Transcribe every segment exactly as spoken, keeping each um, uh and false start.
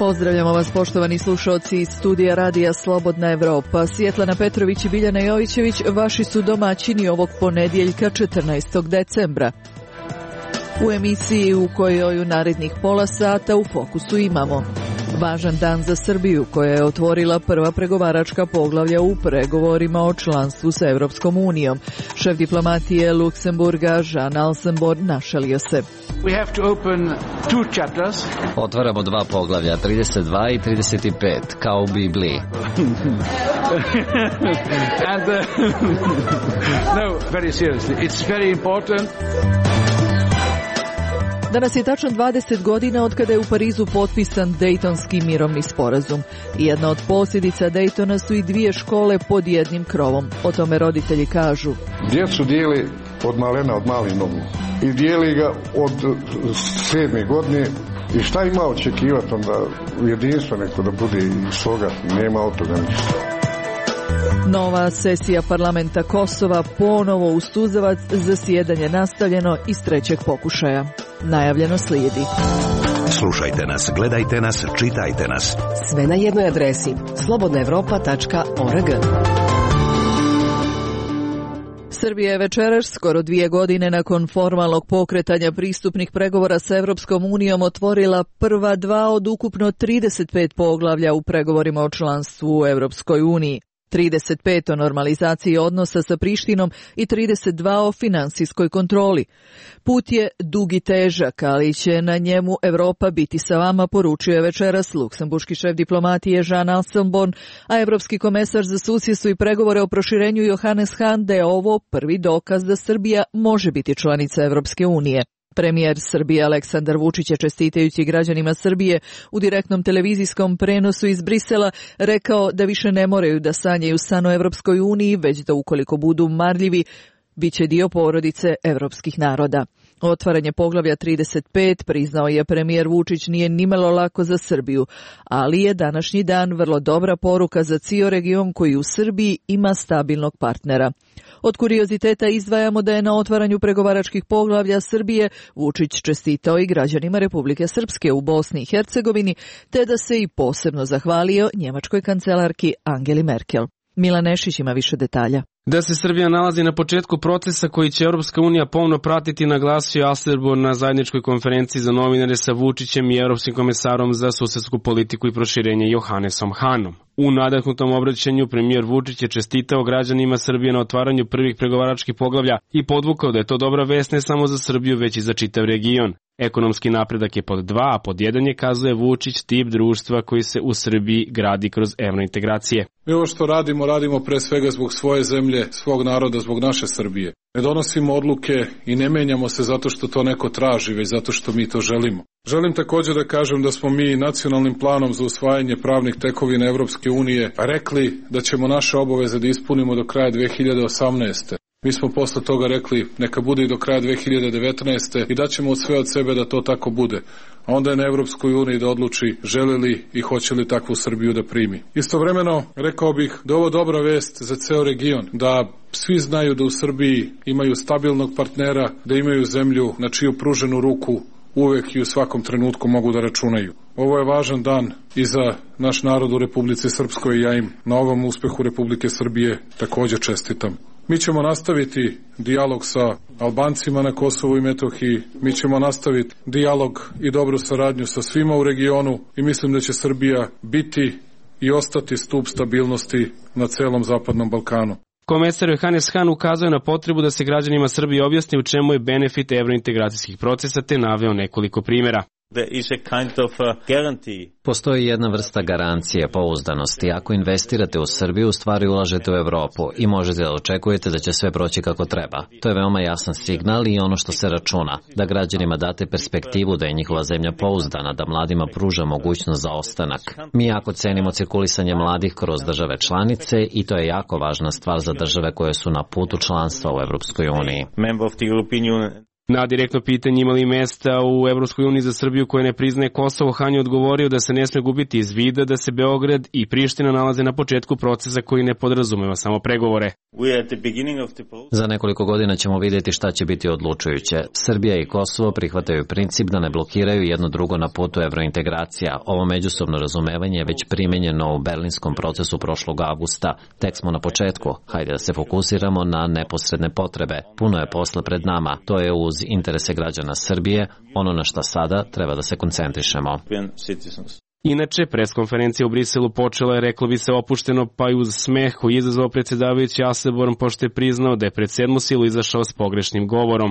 Pozdravljamo vas, poštovani slušalci iz studija Radija Slobodna Evropa. Svjetlana Petrović i Biljana Jovićević vaši su domaćini ovog ponedjeljka četrnaestog decembra. U emisiji u kojoj u narednih pola sata u fokusu imamo važan dan za Srbiju koja je otvorila prva pregovaračka poglavlja u pregovorima o članstvu sa Evropskom unijom. Šef diplomatije Luksemburga Jean Alsenborn našalio se. We have to open two chapters. Otvaramo dva poglavlja, trideset dva i trideset pet, kao u Bibliji. And uh, no, very seriously, it's very important. Danas je tačno dvadeset godina od kada je u Parizu potpisan Dejtonski mirovni sporazum. Jedna od posljedica Dejtona su i dvije škole pod jednim krovom. O tome roditelji kažu. Djecu dijeli od malena, od malih nogu. I dijeli ga od sedme godine. I šta ima očekivati onda jedinstvo neko da bude i svoga? Nema od toga ništa. Nova sesija parlamenta Kosova ponovo u Suzovac, zasjedanje nastavljeno iz trećeg pokušaja. Najavljeno slijedi. Slušajte nas, gledajte nas, čitajte nas. Sve na jednoj adresi slobodna evropa tačka org. Srbija je večeras, skoro dvije godine nakon formalnog pokretanja pristupnih pregovora sa Evropskom unijom, otvorila prva dva od ukupno trideset pet poglavlja u pregovorima o članstvu u Evropskoj uniji. trideset pet o normalizaciji odnosa sa Prištinom i trideset dva o finansijskoj kontroli. Put je dug i težak, ali će na njemu Evropa biti sa vama, poručio je večeras luksemburški šef diplomatije Jean Alsenborn, a evropski komesar za susjedstvo i pregovore o proširenju Johannes Hahn da je ovo prvi dokaz da Srbija može biti članica Evropske unije. Premijer Srbije Aleksandar Vučić je, čestitajući građanima Srbije u direktnom televizijskom prenosu iz Brisela, rekao da više ne moraju da sanjaju san o Evropskoj uniji, već da ukoliko budu marljivi, bit će dio porodice evropskih naroda. Otvaranje poglavlja trideset pet, priznao je premijer Vučić, nije nimalo lako za Srbiju, ali je današnji dan vrlo dobra poruka za cijel region koji u Srbiji ima stabilnog partnera. Od kurioziteta izdvajamo da je na otvaranju pregovaračkih poglavlja Srbije Vučić čestitao i građanima Republike Srpske u Bosni i Hercegovini, te da se i posebno zahvalio njemačkoj kancelarki Angeli Merkel. Milan Nešić ima više detalja. Da se Srbija nalazi na početku procesa koji će Europska unija pomno pratiti, naglasio Alsenborn na zajedničkoj konferenciji za novinare sa Vučićem i Europskim komesarom za susedsku politiku i proširenje Johannesom Hahnom. U nadahnutom obraćanju premijer Vučić je čestitao građanima Srbije na otvaranju prvih pregovaračkih poglavlja i podvukao da je to dobra vest ne samo za Srbiju, već i za čitav region. Ekonomski napredak je pod dva, a pod jedan je, kazuje Vučić, tip društva koji se u Srbiji gradi kroz evrointegracije. Mi ovo što radimo, radimo pre svega zbog svoje zemlje, svog naroda, zbog naše Srbije. Ne donosimo odluke i ne menjamo se zato što to neko traži, već zato što mi to želimo. Želim također da kažem da smo mi nacionalnim planom za usvajanje pravnih tekovina Evropske unije rekli da ćemo naše obaveze da ispunimo do kraja dve hiljade osamnaeste. Mi smo posle toga rekli neka bude i do kraja dve hiljade devetnaeste i daćemo sve od sebe da to tako bude. A onda je na Evropskoj uniji da odluči želi li i hoće li takvu Srbiju da primi. Istovremeno rekao bih da je ovo dobra vest za ceo region, da svi znaju da u Srbiji imaju stabilnog partnera, da imaju zemlju na čiju pruženu ruku uvek i u svakom trenutku mogu da računaju. Ovo je važan dan i za naš narod u Republici Srpskoj i ja im na ovom uspehu Republike Srbije također čestitam. Mi ćemo nastaviti dijalog sa Albancima na Kosovu i Metohiji, mi ćemo nastaviti dijalog i dobru saradnju sa svima u regionu i mislim da će Srbija biti i ostati stup stabilnosti na celom Zapadnom Balkanu. Komesar Johannes Hahn ukazuje na potrebu da se građanima Srbije objasni u čemu je benefit evrointegracijskih procesa, te naveo nekoliko primjera. Postoji jedna vrsta garancije, pouzdanosti. Ako investirate u Srbiju, u stvari ulažete u Evropu i možete da očekujete da će sve proći kako treba. To je veoma jasan signal i ono što se računa, da građanima date perspektivu da je njihova zemlja pouzdana, da mladima pruža mogućnost za ostanak. Mi jako cenimo cirkulisanje mladih kroz države članice i to je jako važna stvar za države koje su na putu članstva u Evropskoj uniji. Na direktno pitanje imali mesta u Evropskoj uniji za Srbiju koja ne priznaje Kosovo, Han je odgovorio da se ne sme gubiti iz vida da se Beograd i Priština nalaze na početku procesa koji ne podrazumeva samo pregovore. Za nekoliko godina ćemo vidjeti šta će biti odlučujuće. Srbija i Kosovo prihvataju princip da ne blokiraju jedno drugo na putu evrointegracija. Ovo međusobno razumevanje je već primenjeno u berlinskom procesu prošlog avgusta. Tek smo na početku. Hajde da se fokusiramo na neposredne potrebe. Puno je posla pred nama. To je uz interese građana Srbije, ono na šta sada treba da se koncentrišemo. Inače, preskonferencija u Briselu počela je, reklo bi se, opušteno, pa i uz smeh koji je izazvao predsjedavajući Asselborn, pošto je priznao da je pred sedmu silu izašao s pogrešnim govorom.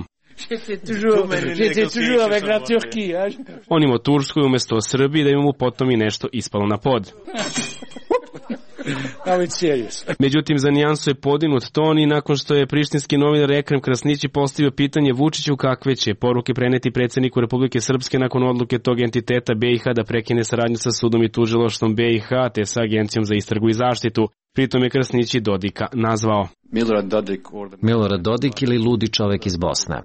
On ima o Turskoj umjesto o Srbiji, da imamo potom i nešto ispalo na pod. Međutim, za nijansu je podignut ton i nakon što je prištinski novinar Ekrem Krasnići postavio pitanje Vučiću kakve će poruke preneti predsjedniku Republike Srpske nakon odluke tog entiteta B i H da prekine saradnju sa sudom i tužilaštvom B i H te sa Agencijom za istragu i zaštitu. Pritom je Krasnići Dodika nazvao Milorad Dodik, Milorad Dodik ili ludi čovek iz Bosne.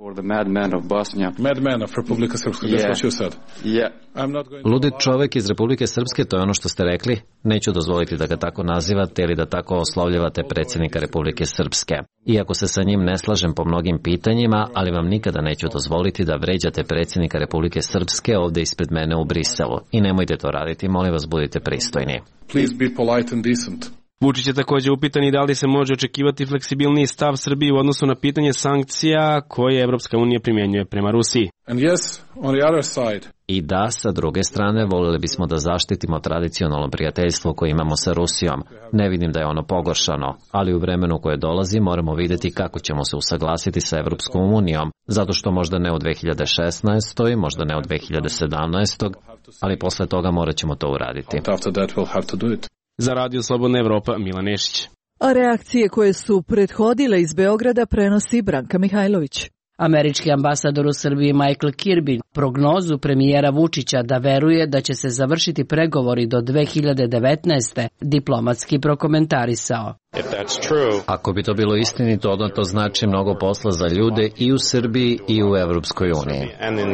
Madman of Republika Srpska, that's what you said. Ludi čovek iz Republike Srpske, to je ono što ste rekli. Neću dozvoliti da ga tako nazivate ili da tako oslovljavate predsjednika Republike Srpske. Iako se sa njim ne slažem po mnogim pitanjima, ali vam nikada neću dozvoliti da vređate predsjednika Republike Srpske ovde ispred mene u Briselu. I nemojte to raditi, molim vas, budite pristojni. Please be polite and decent. Vučić je također upitan i da li se može očekivati fleksibilniji stav Srbije u odnosu na pitanje sankcija koje Evropska unija primjenjuje prema Rusiji. And yes, on the other side. I da, sa druge strane, voljeli bismo da zaštitimo tradicionalno prijateljstvo koje imamo sa Rusijom. Ne vidim da je ono pogoršano, ali u vremenu koje dolazi moramo vidjeti kako ćemo se usaglasiti sa Evropskom unijom, zato što možda ne u dve hiljade šesnaestoj. možda ne u dve hiljade sedamnaestoj. ali posle toga morat ćemo to uraditi. Za Radio Slobodna Evropa, Milan Nešić. A reakcije koje su prethodile iz Beograda prenosi Branka Mihajlović. Američki ambasador u Srbiji Michael Kirby prognozu premijera Vučića da veruje da će se završiti pregovori do dve hiljade devetnaeste. diplomatski prokomentarisao. Ako bi to bilo istinito, onda to znači mnogo posla za ljude i u Srbiji i u Evropskoj uniji.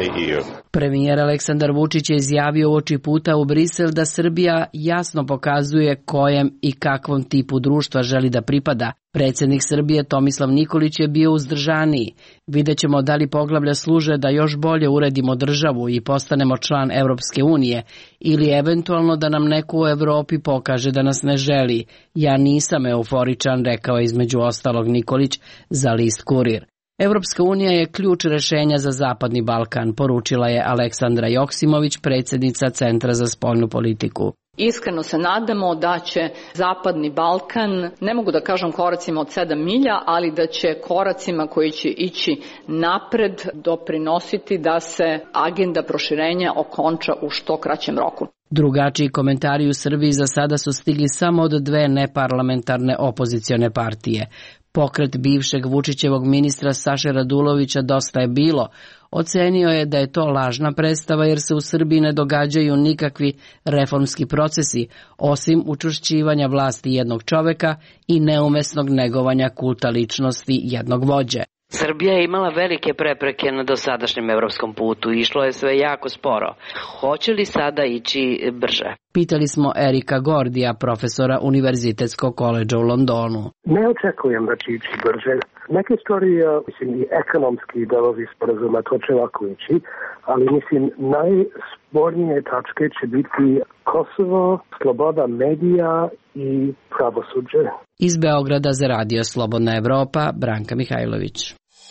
Premijer Aleksandar Vučić je izjavio oči puta u Brisel da Srbija jasno pokazuje kojem i kakvom tipu društva želi da pripada. Predsjednik Srbije Tomislav Nikolić je bio uzdržaniji. Vidjet ćemo da li poglavlja služe da još bolje uredimo državu i postanemo član Evropske unije ili eventualno da nam neko u Evropi pokaže da nas ne želi. Ja nisam euforičan, rekao je između ostalog Nikolić za list Kurir. Evropska unija je ključ rešenja za Zapadni Balkan, poručila je Aleksandra Joksimović, predsjednica Centra za spoljnu politiku. Iskreno se nadamo da će Zapadni Balkan, ne mogu da kažem koracima od sedam milja, ali da će koracima koji će ići napred doprinositi da se agenda proširenja okonča u što kraćem roku. Drugačiji komentari u Srbiji za sada su stigli samo od dve neparlamentarne opozicione partije. Pokret bivšeg Vučićevog ministra Saše Radulovića Dosta je bilo ocenio je da je to lažna predstava jer se u Srbiji ne događaju nikakvi reformski procesi, osim učvršćivanja vlasti jednog čoveka i neumesnog negovanja kulta ličnosti jednog vođe. Srbija je imala velike prepreke na dosadašnjem evropskom putu i išlo je sve jako sporo. Hoće li sada ići brže? Pitali smo Erika Gordija, profesora Univerzitetskog koledža u Londonu. Ne očekujem da će ići brže. Neke stvari, mislim, i ekonomski delovi sporazuma, to će lako ići, ali mislim, najspornije tačke će biti Kosovo, sloboda medija i pravosuđe. Iz Beograda za Radio Slobodna Evropa, Branka Mihajlović.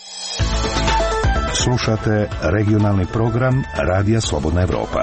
Slušate regionalni program Radija Slobodna Evropa.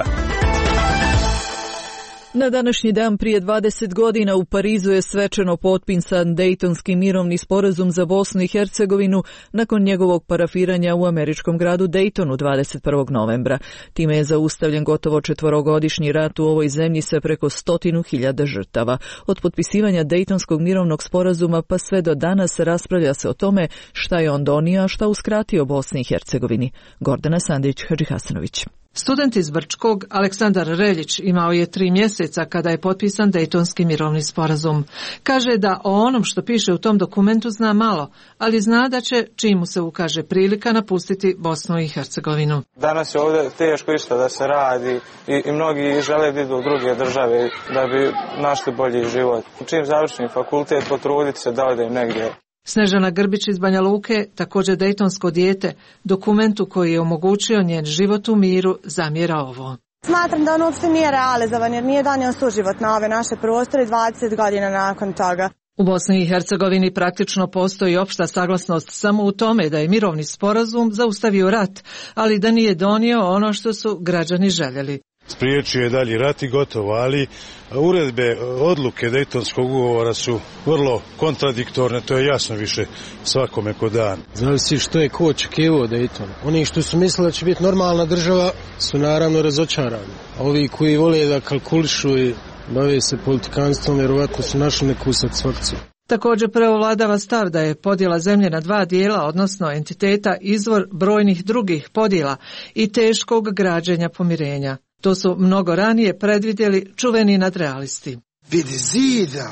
Na današnji dan prije dvadeset godina u Parizu je svečano potpisan Dejtonski mirovni sporazum za Bosnu i Hercegovinu nakon njegovog parafiranja u američkom gradu Dejtonu dvadeset prvog novembra. Time je zaustavljen gotovo četvorogodišnji rat u ovoj zemlji sa preko stotinu hiljada žrtava. Od potpisivanja Dejtonskog mirovnog sporazuma pa sve do danas raspravlja se o tome šta je on donio, a šta uskratio Bosni i Hercegovini. Gordana Sandrić, Hadži Hasanović. Student iz Brčkog, Aleksandar Reljić, imao je tri mjeseca kada je potpisan Dejtonski mirovni sporazum. Kaže da o onom što piše u tom dokumentu zna malo, ali zna da će, čim mu se ukaže prilika, napustiti Bosnu i Hercegovinu. Danas je ovdje teško isto da se radi i, i mnogi žele da idu u druge države da bi našli bolji život. Čim završim fakultet, potruditi se da odem negdje. Snežana Grbić iz Banja Luke, također dejtonsko dijete, dokumentu koji je omogućio njen život u miru, zamjera ovo. Smatram da on uopšte nije realizovan jer nije donio suživot na ove naše prostore dvadeset godina nakon toga. U Bosni i Hercegovini praktično postoji opšta saglasnost samo u tome da je mirovni sporazum zaustavio rat, ali da nije donio ono što su građani željeli. Spriječio je dalji rat i gotovo, ali uredbe, odluke Dejtonskog ugovora su vrlo kontradiktorne, to je jasno više svakome ko dan. Zavisi što je ko očekivao Dejton. Oni što su mislili da će biti normalna država su naravno razočarani. A ovi koji vole da kalkulišu i bave se politikanstvom, vjerovatno su našli neku satisfakciju. Također preovladava stav da je podjela zemlje na dva dijela, odnosno entiteta, izvor brojnih drugih podjela i teškog građenja pomirenja. To su mnogo ranije predvidjeli čuveni nadrealisti. Vidi zida!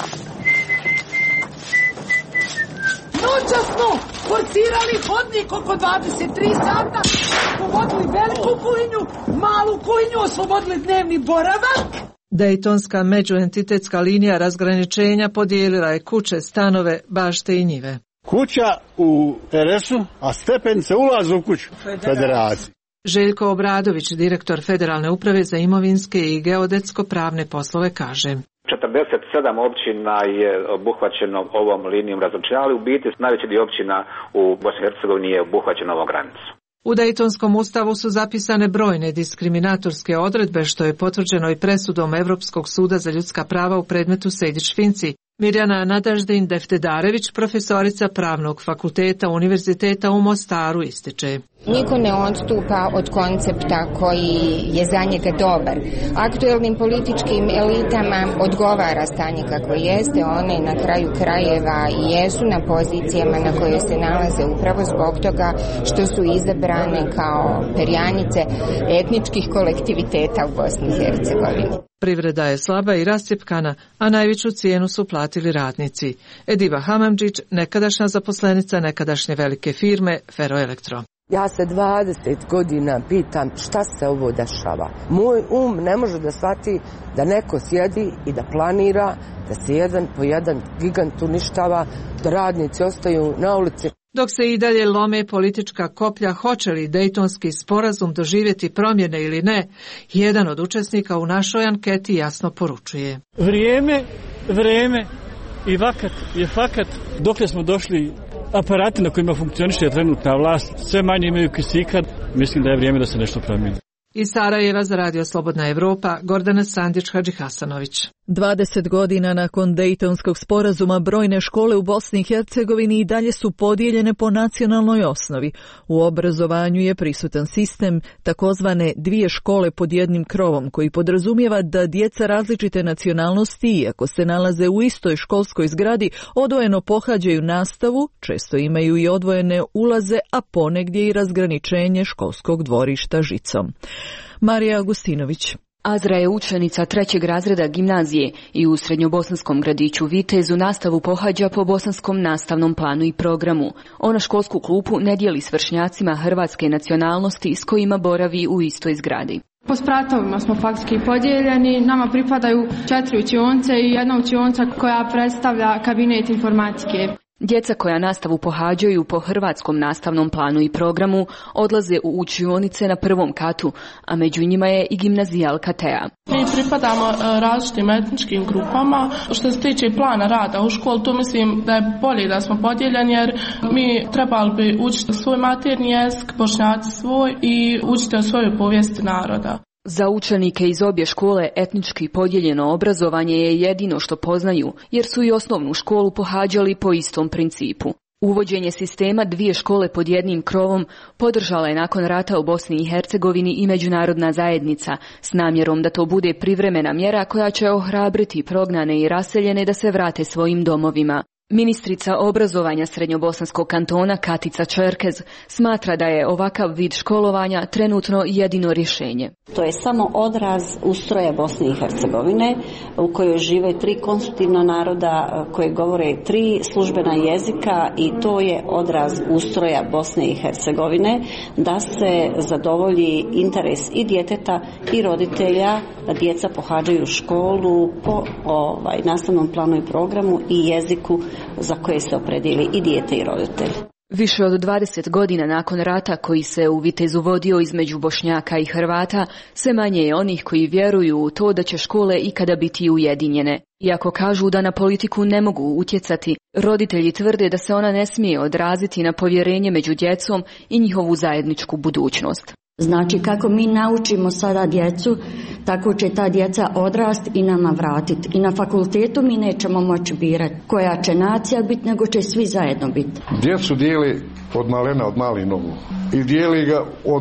Noćas smo forcirali hodnik oko dvadeset tri sata, povodili veliku kuhinju, malu kuhinju, oslobodili dnevni boravak. Dejtonska međuentitetska linija razgraničenja podijelila je kuće, stanove, bašte i njive. Kuća u R S-u, a stepenice ulaz u kuću Federacije. Željko Obradović, direktor Federalne uprave za imovinske i geodetsko-pravne poslove, kaže. četrdeset sedam općina je obuhvaćeno ovom linijom razgraničenja, ali u biti najveći dio općina u Bosni i Hercegovini je obuhvaćeno ovom granicom. U Dejtonskom ustavu su zapisane brojne diskriminatorske odredbe, što je potvrđeno i presudom Europskog suda za ljudska prava u predmetu Sejdić-Finci. Mirjana Nadaždin Deftedarević, profesorica Pravnog fakulteta Univerziteta u Mostaru, ističe. Niko ne odstupa od koncepta koji je za njega dobar. Aktuelnim političkim elitama odgovara stanje kako jeste, one na kraju krajeva i jesu na pozicijama na koje se nalaze upravo zbog toga što su izabrane kao perjanice etničkih kolektiviteta u Bosni i Hercegovini. Privreda je slaba i rascjepkana, a najveću cijenu su platili radnici. Ediba Hamamdžić, nekadašnja zaposlenica nekadašnje velike firme Feroelektro. Ja se dvadeset godina pitam šta se ovo dešava. Moj um ne može da shvati da neko sjedi i da planira, da se jedan po jedan gigant uništava, da radnici ostaju na ulici. Dok se i dalje lome politička koplja, hoće li Dejtonski sporazum doživjeti promjene ili ne, jedan od učesnika u našoj anketi jasno poručuje. Vrijeme, vrijeme i vakat je fakat. Dokle smo došli, aparati na kojima funkcioniše trenutna vlast sve manje imaju kisika, mislim da je vrijeme da se nešto promijeni. Iz Sarajeva za Radio Slobodna Evropa, Gordana Sandić, Hadži Hasanović. dvadeset godina nakon Dejtonskog sporazuma brojne škole u Bosni i Hercegovini i dalje su podijeljene po nacionalnoj osnovi. U obrazovanju je prisutan sistem takozvane dvije škole pod jednim krovom, koji podrazumijeva da djeca različite nacionalnosti, iako se nalaze u istoj školskoj zgradi, odvojeno pohađaju nastavu, često imaju i odvojene ulaze, a ponegdje i razgraničenje školskog dvorišta žicom. Marija Agustinović. Azra je učenica trećeg razreda gimnazije i u srednjobosanskom gradiću Vitezu nastavu pohađa po bosanskom nastavnom planu i programu. Ona školsku klupu ne dijeli s vršnjacima hrvatske nacionalnosti s kojima boravi u istoj zgradi. Po spratovima smo faktički podijeljeni, nama pripadaju četiri učionce i jedna učionca koja predstavlja kabinet informatike. Djeca koja nastavu pohađaju po hrvatskom nastavnom planu i programu odlaze u učionice na prvom katu, a među njima je i gimnazijalka Tea. Mi pripadamo različitim etničkim grupama. Što se tiče plana rada u školu, tu mislim da je bolje da smo podijeljeni jer mi trebali bi učiti svoj maternji jezik, Bošnjaci svoj i učiti o svojoj povijesti naroda. Za učenike iz obje škole etnički podijeljeno obrazovanje je jedino što poznaju, jer su i osnovnu školu pohađali po istom principu. Uvođenje sistema dvije škole pod jednim krovom podržala je nakon rata u Bosni i Hercegovini i međunarodna zajednica, s namjerom da to bude privremena mjera koja će ohrabriti prognane i raseljene da se vrate svojim domovima. Ministrica obrazovanja Srednjobosanskog kantona Katica Čerkez smatra da je ovakav vid školovanja trenutno jedino rješenje. To je samo odraz ustroja Bosne i Hercegovine u kojoj žive tri konstitutivna naroda koje govore tri službena jezika i to je odraz ustroja Bosne i Hercegovine da se zadovolji interes i djeteta i roditelja da djeca pohađaju školu po ovaj, nastavnom planu i programu i jeziku za koje se opredijeli i dijete i roditelj. Više od dvadeset godina nakon rata koji se u Vitezu vodio između Bošnjaka i Hrvata, sve manje je onih koji vjeruju u to da će škole ikada biti ujedinjene. Iako kažu da na politiku ne mogu utjecati, roditelji tvrde da se ona ne smije odraziti na povjerenje među djecom i njihovu zajedničku budućnost. Znači kako mi naučimo sada djecu, tako će ta djeca odrast i nama vratiti. I na fakultetu mi nećemo moći birati koja će nacija biti, nego će svi zajedno biti. Djecu dijeli od malena, od malih nogu. I dijeli ga od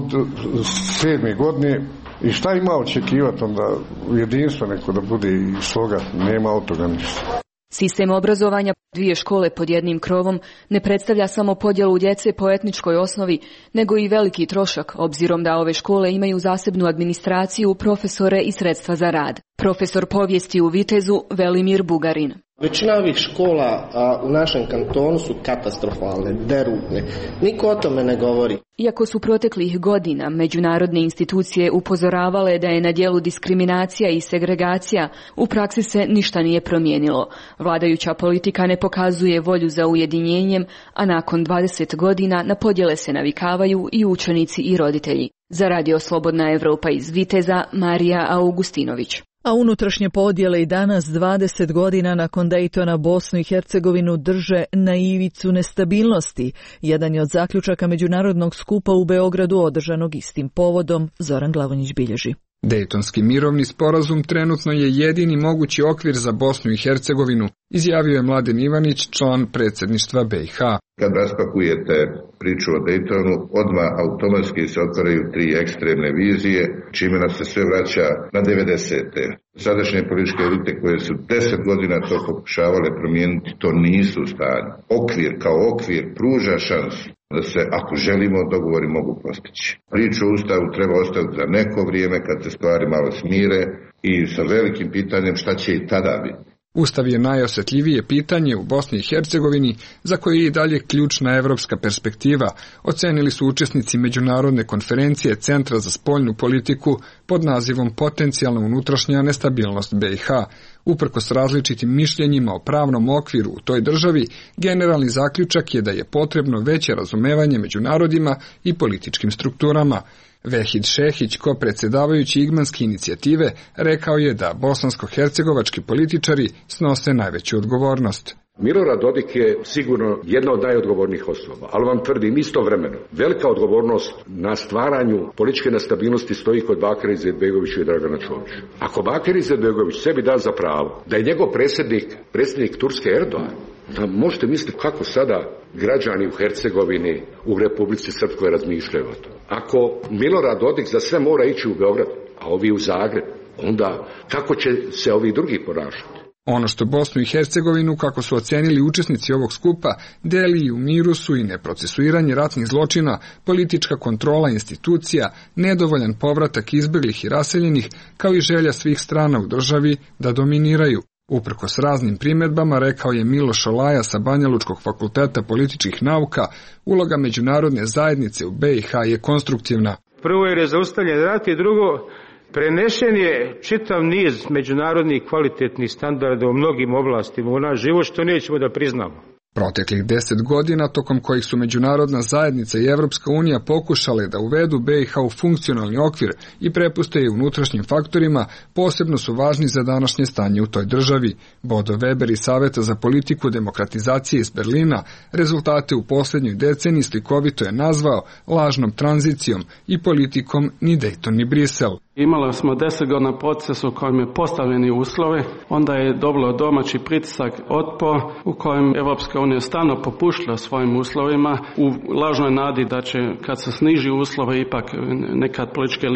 sedme godine. I šta ima očekivati onda jedinstvo neko da bude i sloga? Nema od toga ništa. Sistem obrazovanja dvije škole pod jednim krovom ne predstavlja samo podjelu djece po etničkoj osnovi, nego i veliki trošak, obzirom da ove škole imaju zasebnu administraciju, profesore i sredstva za rad. Profesor povijesti u Vitezu Velimir Bugarin. Većina ovih škola a, u našem kantonu su katastrofalne, derutne. Niko o tome ne govori. Iako su proteklih godina međunarodne institucije upozoravale da je na djelu diskriminacija i segregacija, u praksi se ništa nije promijenilo. Vladajuća politika ne pokazuje volju za ujedinjenjem, a nakon dvadeset godina na podjele se navikavaju i učenici i roditelji. Za Radio Slobodna Evropa iz Viteza, Marija Augustinović. A unutrašnje podjele i danas, dvadeset godina nakon Dejtona, Bosnu i Hercegovinu drže na ivicu nestabilnosti. Jedan je od zaključaka međunarodnog skupa u Beogradu održanog istim povodom, Zoran Glavonjić bilježi. Dejtonski mirovni sporazum trenutno je jedini mogući okvir za Bosnu i Hercegovinu, izjavio je Mladen Ivanić, član predsjedništva be i ha. Kad raspakujete priču o Dejtonu, odmah automatski se otvaraju tri ekstremne vizije, čime nas se sve vraća na devedesete. Sadašnje političke elite koje su deset godina to pokušavale promijeniti, to nisu u stanju. Okvir kao okvir pruža šansu da se, ako želimo, dogovori mogu postići. Priču o Ustavu treba ostaviti za neko vrijeme kad se stvari malo smire i sa velikim pitanjem šta će i tada biti. Ustav je najosjetljivije pitanje u Bosni i Hercegovini, za koje je i dalje ključna evropska perspektiva, ocenili su učesnici međunarodne konferencije Centra za spoljnu politiku pod nazivom Potencijalna unutrašnja nestabilnost be i ha. Uprkos različitim mišljenjima o pravnom okviru u toj državi, generalni zaključak je da je potrebno veće razumevanje među narodima i političkim strukturama. Vehid Šehić, ko predsjedavajući Igmanske inicijative, rekao je da bosansko-hercegovački političari snose najveću odgovornost. Milorad Dodik je sigurno jedna od najodgovornijih osoba, ali vam tvrdim istovremeno, velika odgovornost na stvaranju političke nestabilnosti stoji kod Bakira Izetbegovića i Dragana Čovića. Ako Bakir Izetbegović sebi da za pravo da je njegov predsjednik, predsjednik Turske Erdogan, da možete misliti kako sada građani u Hercegovini, u Republici Srpskoj razmišljaju o to. Ako Milorad Dodik za sve mora ići u Beograd, a ovi u Zagreb, onda kako će se ovi drugi ponašati? Ono što Bosnu i Hercegovinu, kako su ocenili učesnici ovog skupa, deli i u miru su i neprocesuiranje ratnih zločina, politička kontrola institucija, nedovoljan povratak izbjeglih i raseljenih, kao i želja svih strana u državi da dominiraju. Uprkos raznim primjedbama, rekao je Miloš Olaja sa Banjalučkog fakulteta političkih nauka, uloga međunarodne zajednice u be i ha je konstruktivna. Prvo jer je zaustavljen rat i drugo, prenešen je čitav niz međunarodnih kvalitetnih standarda u mnogim oblastima u naš život, što nećemo da priznamo. Proteklih deset godina, tokom kojih su međunarodna zajednica i Evropska unija pokušale da uvedu be i ha u funkcionalni okvir i prepuste je unutrašnjim faktorima, posebno su važni za današnje stanje u toj državi. Bodo Weber iz Saveta za politiku demokratizacije iz Berlina rezultate u posljednjoj deceniji slikovito je nazvao lažnom tranzicijom i politikom ni Dejton ni Brisel. Imali smo deset godina proces u kojem je postavljeni uslove, onda je dobilo domaći pritisak otpor u kojem Evropska unija stalno popuštila svojim uslovima u lažnoj nadi da će kad se sniži uslove ipak nekad političke elite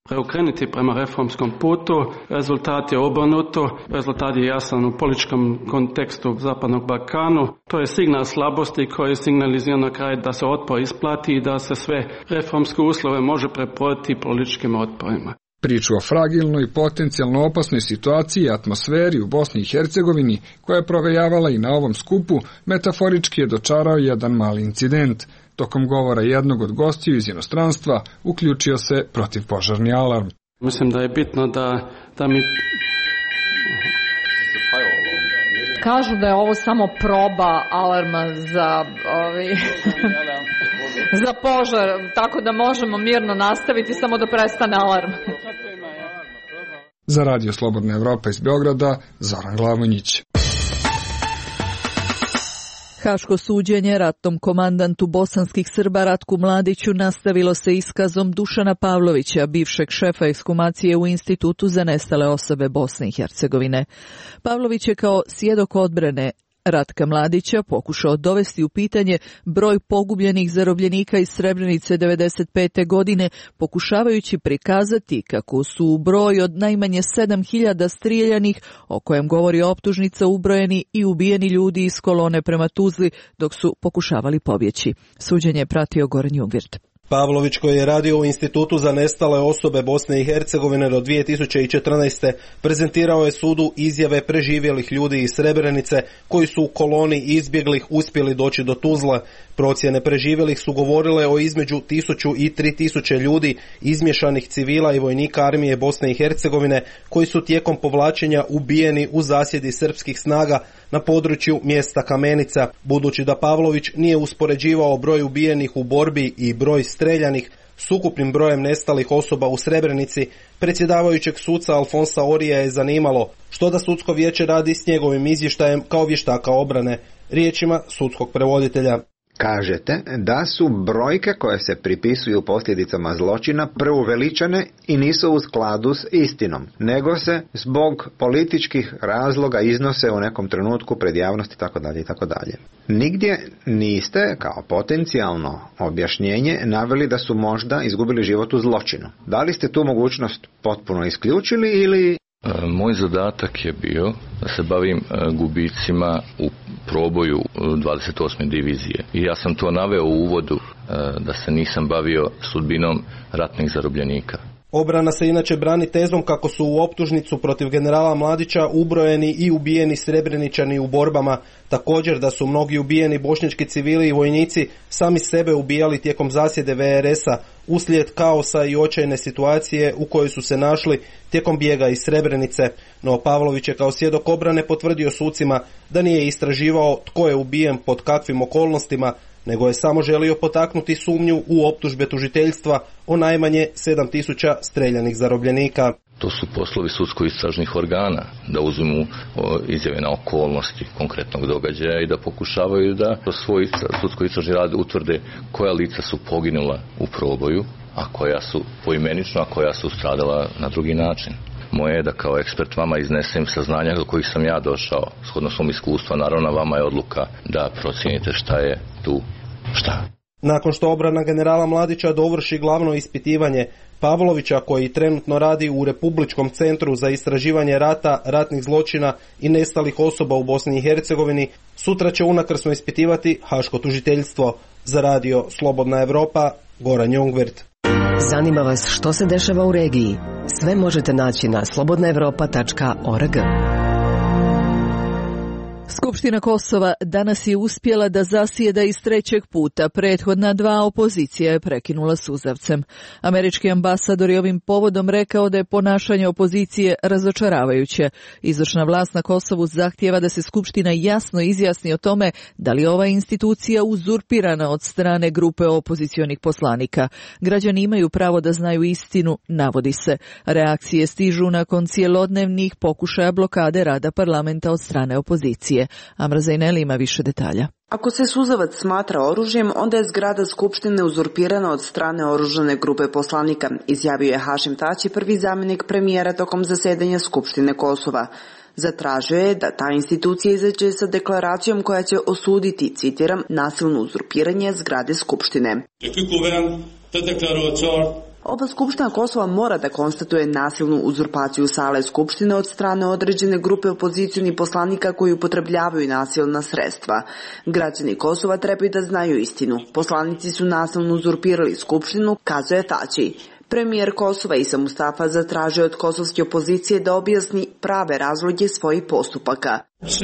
preokrenuti prema reformskom putu. Rezultat je obrnuto, rezultat je jasan u političkom kontekstu Zapadnog Balkanu. To je signal slabosti koji signalizira na kraju da se otpor isplati i da se sve reformske uslove može preproditi političkim otporima. Priču o fragilnoj i potencijalno opasnoj situaciji i atmosferi u Bosni i Hercegovini, koja je provejavala i na ovom skupu, metaforički je dočarao jedan mali incident. Tokom govora jednog od gostiju iz inostranstva uključio se protivpožarni alarm. Mislim da je bitno da, da mi... Kažu da je ovo samo proba alarma za, ovi, za požar, tako da možemo mirno nastaviti samo da prestane alarm. Za Radio Slobodna Evropa iz Beograda, Zoran Glavonjić. Haško suđenje ratnom komandantu bosanskih Srba Ratku Mladiću nastavilo se iskazom Dušana Pavlovića, bivšeg šefa ekshumacije u Institutu za nestale osobe Bosne i Hercegovine. Pavlović je kao svjedok odbrane Ratka Mladića pokušao dovesti u pitanje broj pogubljenih zarobljenika iz Srebrenice devedeset pete. godine, pokušavajući prikazati kako su u broj od najmanje sedam hiljada strijeljanih, o kojem govori optužnica, ubrojeni i ubijeni ljudi iz kolone prema Tuzli dok su pokušavali pobjeći. Suđenje je pratio Goran Jungwirth. Pavlović, koji je radio u Institutu za nestale osobe Bosne i Hercegovine do dvije tisuće četrnaeste. prezentirao je sudu izjave preživjelih ljudi iz Srebrenice koji su u koloni izbjeglih uspjeli doći do Tuzla. Procjene preživjelih su govorile o između tisuću i tri tisuće ljudi, izmješanih civila i vojnika armije Bosne i Hercegovine, koji su tijekom povlačenja ubijeni u zasjedi srpskih snaga na području mjesta Kamenica. Budući da Pavlović nije uspoređivao broj ubijenih u borbi i broj streljanih s ukupnim brojem nestalih osoba u Srebrenici, predsjedavajućeg suca Alfonsa Orija je zanimalo što da sudsko vijeće radi s njegovim izvještajem kao vještaka obrane. Riječima sudskog prevoditelja: kažete da su brojke koje se pripisuju posljedicama zločina preuveličane i nisu u skladu s istinom, nego se zbog političkih razloga iznose u nekom trenutku pred javnost itd. itd. Nigdje niste kao potencijalno objašnjenje naveli da su možda izgubili život u zločinu. Da li ste tu mogućnost potpuno isključili ili... Moj zadatak je bio da se bavim gubicima u proboju dvadeset osme divizije. I ja sam to naveo u uvodu da se nisam bavio sudbinom ratnih zarobljenika. Obrana se inače brani tezom kako su u optužnicu protiv generala Mladića ubrojeni i ubijeni Srebreničani u borbama, također da su mnogi ubijeni bošnjački civili i vojnici sami sebe ubijali tijekom zasjede ve er esa uslijed kaosa i očajne situacije u kojoj su se našli tijekom bijega iz Srebrenice. No Pavlović je kao svjedok obrane potvrdio sucima da nije istraživao tko je ubijen pod kakvim okolnostima, nego je samo želio potaknuti sumnju u optužbe tužiteljstva o najmanje sedam tisuća streljanih zarobljenika. To su poslovi sudsko-istražnih organa, da uzmu izjave na okolnosti konkretnog događaja i da pokušavaju da svoj sudsko-istražni rad utvrde koja lica su poginula u proboju, a koja su poimenično, a koja su stradala na drugi način. Moje je da kao ekspert vama iznesem saznanja do kojih sam ja došao, shodno svom iskustvu, naravno vama je odluka da procijenite šta je tu šta. Nakon što obrana generala Mladića dovrši glavno ispitivanje, Pavlovića, koji trenutno radi u Republičkom centru za istraživanje rata, ratnih zločina i nestalih osoba u Bosni i Hercegovini, sutra će unakrsno ispitivati haško tužiteljstvo. Za Radio Slobodna Evropa, Goran Jungwirth. Zanima vas što se dešava u regiji? Sve možete naći na slobodna evropa tačka org. Skupština Kosova danas je uspjela da zasjeda iz trećeg puta. Prethodna dva opozicija je prekinula suzavcem. Američki ambasador je ovim povodom rekao da je ponašanje opozicije razočaravajuće. Izvršna vlast na Kosovu zahtijeva da se Skupština jasno izjasni o tome da li je ova institucija uzurpirana od strane grupe opozicionih poslanika. Građani imaju pravo da znaju istinu, navodi se. Reakcije stižu nakon cijelodnevnih pokušaja blokade rada parlamenta od strane opozicije. Amra Zaineli ima više detalja. Ako se suzavac smatra oružjem, onda je zgrada Skupštine uzurpirana od strane oružane grupe poslanika, izjavio je Hašim Tači, prvi zamjenik premijera tokom zasedanja Skupštine Kosova. Zatražio je da ta institucija izađe sa deklaracijom koja će osuditi, citiram, nasilno uzurpiranje zgrade Skupštine. Ova Skupština Kosova mora da konstatuje nasilnu uzurpaciju sale Skupštine od strane određene grupe opozicionih poslanika koji upotrebljavaju nasilna sredstva. Građani Kosova trebaju da znaju istinu. Poslanici su nasilno uzurpirali Skupštinu, kazuje Tači. Premijer Kosova Isa Mustafa zatražio od kosovske opozicije da objasni prave razloge svojih postupaka.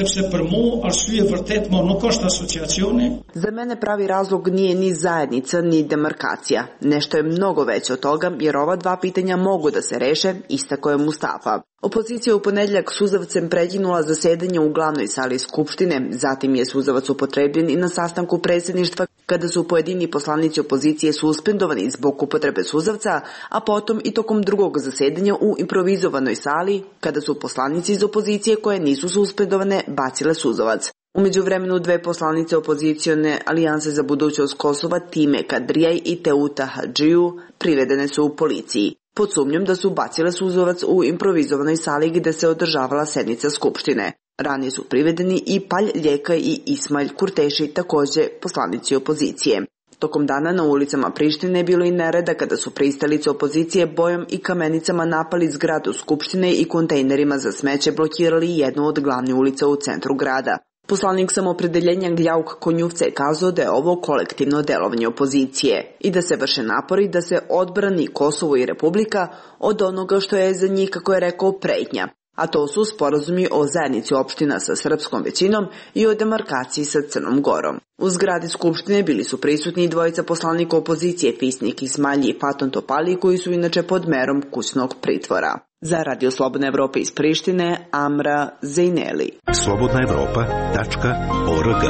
Za mene pravi razlog nije ni zajednica, ni demarkacija. Nešto je mnogo veće od toga, jer ova dva pitanja mogu da se reše, istako je Mustafa. Opozicija u ponedjeljak suzavcem prekinula zasedanje u glavnoj sali Skupštine, zatim je suzavac upotrebljen i na sastanku predsjedništva kada su pojedini poslanici opozicije suspendovani zbog upotrebe suzavca, a potom i tokom drugog zasedanja u improvizovanoj sali kada su poslanici iz opozicije koje nisu suspendovane bacile suzavac. U međuvremenu dve poslanice opozicione Alijanse za budućnost Kosova, Time Kadrijaj i Teuta Hadžiju, privedene su u policiji pod sumnjom da su bacile suzavac u improvizovanoj sali gde se održavala sednica Skupštine. Ranije su privedeni i Palj Ljeka i Ismail Kurteši, također poslanici opozicije. Tokom dana na ulicama Prištine je bilo i nereda kada su pristalice opozicije bojom i kamenicama napali zgradu Skupštine i kontejnerima za smeće blokirali jednu od glavnih ulica u centru grada. Poslanik Samoopredeljenja Gljauk Konjuvce je kazao da je ovo kolektivno delovanje opozicije i da se vrše napori da se odbrani Kosovo i Republika od onoga što je za njih, kako je rekao, pretnja, a to su sporazumi o zajednici opština sa srpskom većinom i o demarkaciji sa Crnom Gorom. U zgradi Skupštine bili su prisutni dvojica poslanika opozicije Fisnik Ismalji i Faton Topali, koji su inače pod merom kućnog pritvora. Za Radio Slobodna Evropa iz Prištine, Amra Zejneli. slobodna evropa tačka org.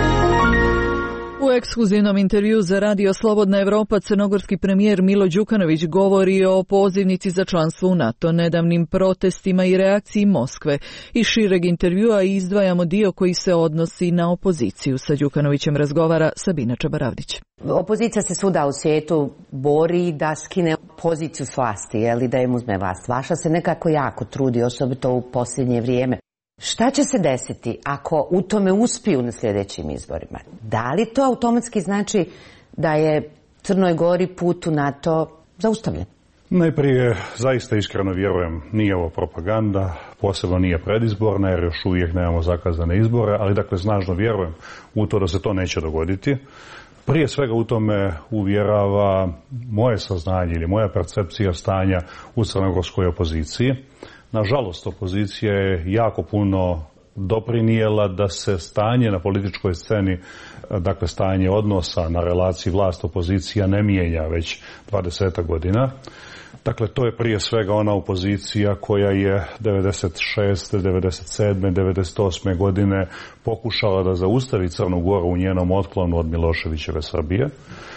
U ekskluzivnom intervju za Radio Slobodna Evropa crnogorski premijer Milo Đukanović govori o pozivnici za članstvo u NATO, nedavnim protestima i reakciji Moskve. Iz šireg intervjua izdvajamo dio koji se odnosi na opoziciju. Sa Đukanovićem razgovara Sabina Čabaravdić. Opozicija se svuda u svijetu bori da skine poziciju s vlasti, ili da im uzme vlast. Vaša se nekako jako trudi, osobito u posljednje vrijeme. Šta će se desiti ako u tome uspiju na sljedećim izborima? Da li to automatski znači da je Crnoj Gori put u NATO zaustavljen? Najprije, zaista iskreno vjerujem, nije ovo propaganda, posebno nije predizborna jer još uvijek nemamo zakazane izbore, ali dakle snažno vjerujem u to da se to neće dogoditi. Prije svega u tome uvjerava moje saznanje ili moja percepcija stanja u crnogorskoj opoziciji. Nažalost, opozicija je jako puno doprinijela da se stanje na političkoj sceni, dakle stanje odnosa na relaciji vlast-opozicija ne mijenja već dvadeset godina. Dakle, to je prije svega ona opozicija koja je devedeset šeste, devedeset sedme, devedeset osme godine pokušala da zaustavi Crnu Goru u njenom otklonu od Miloševićeve Srbije.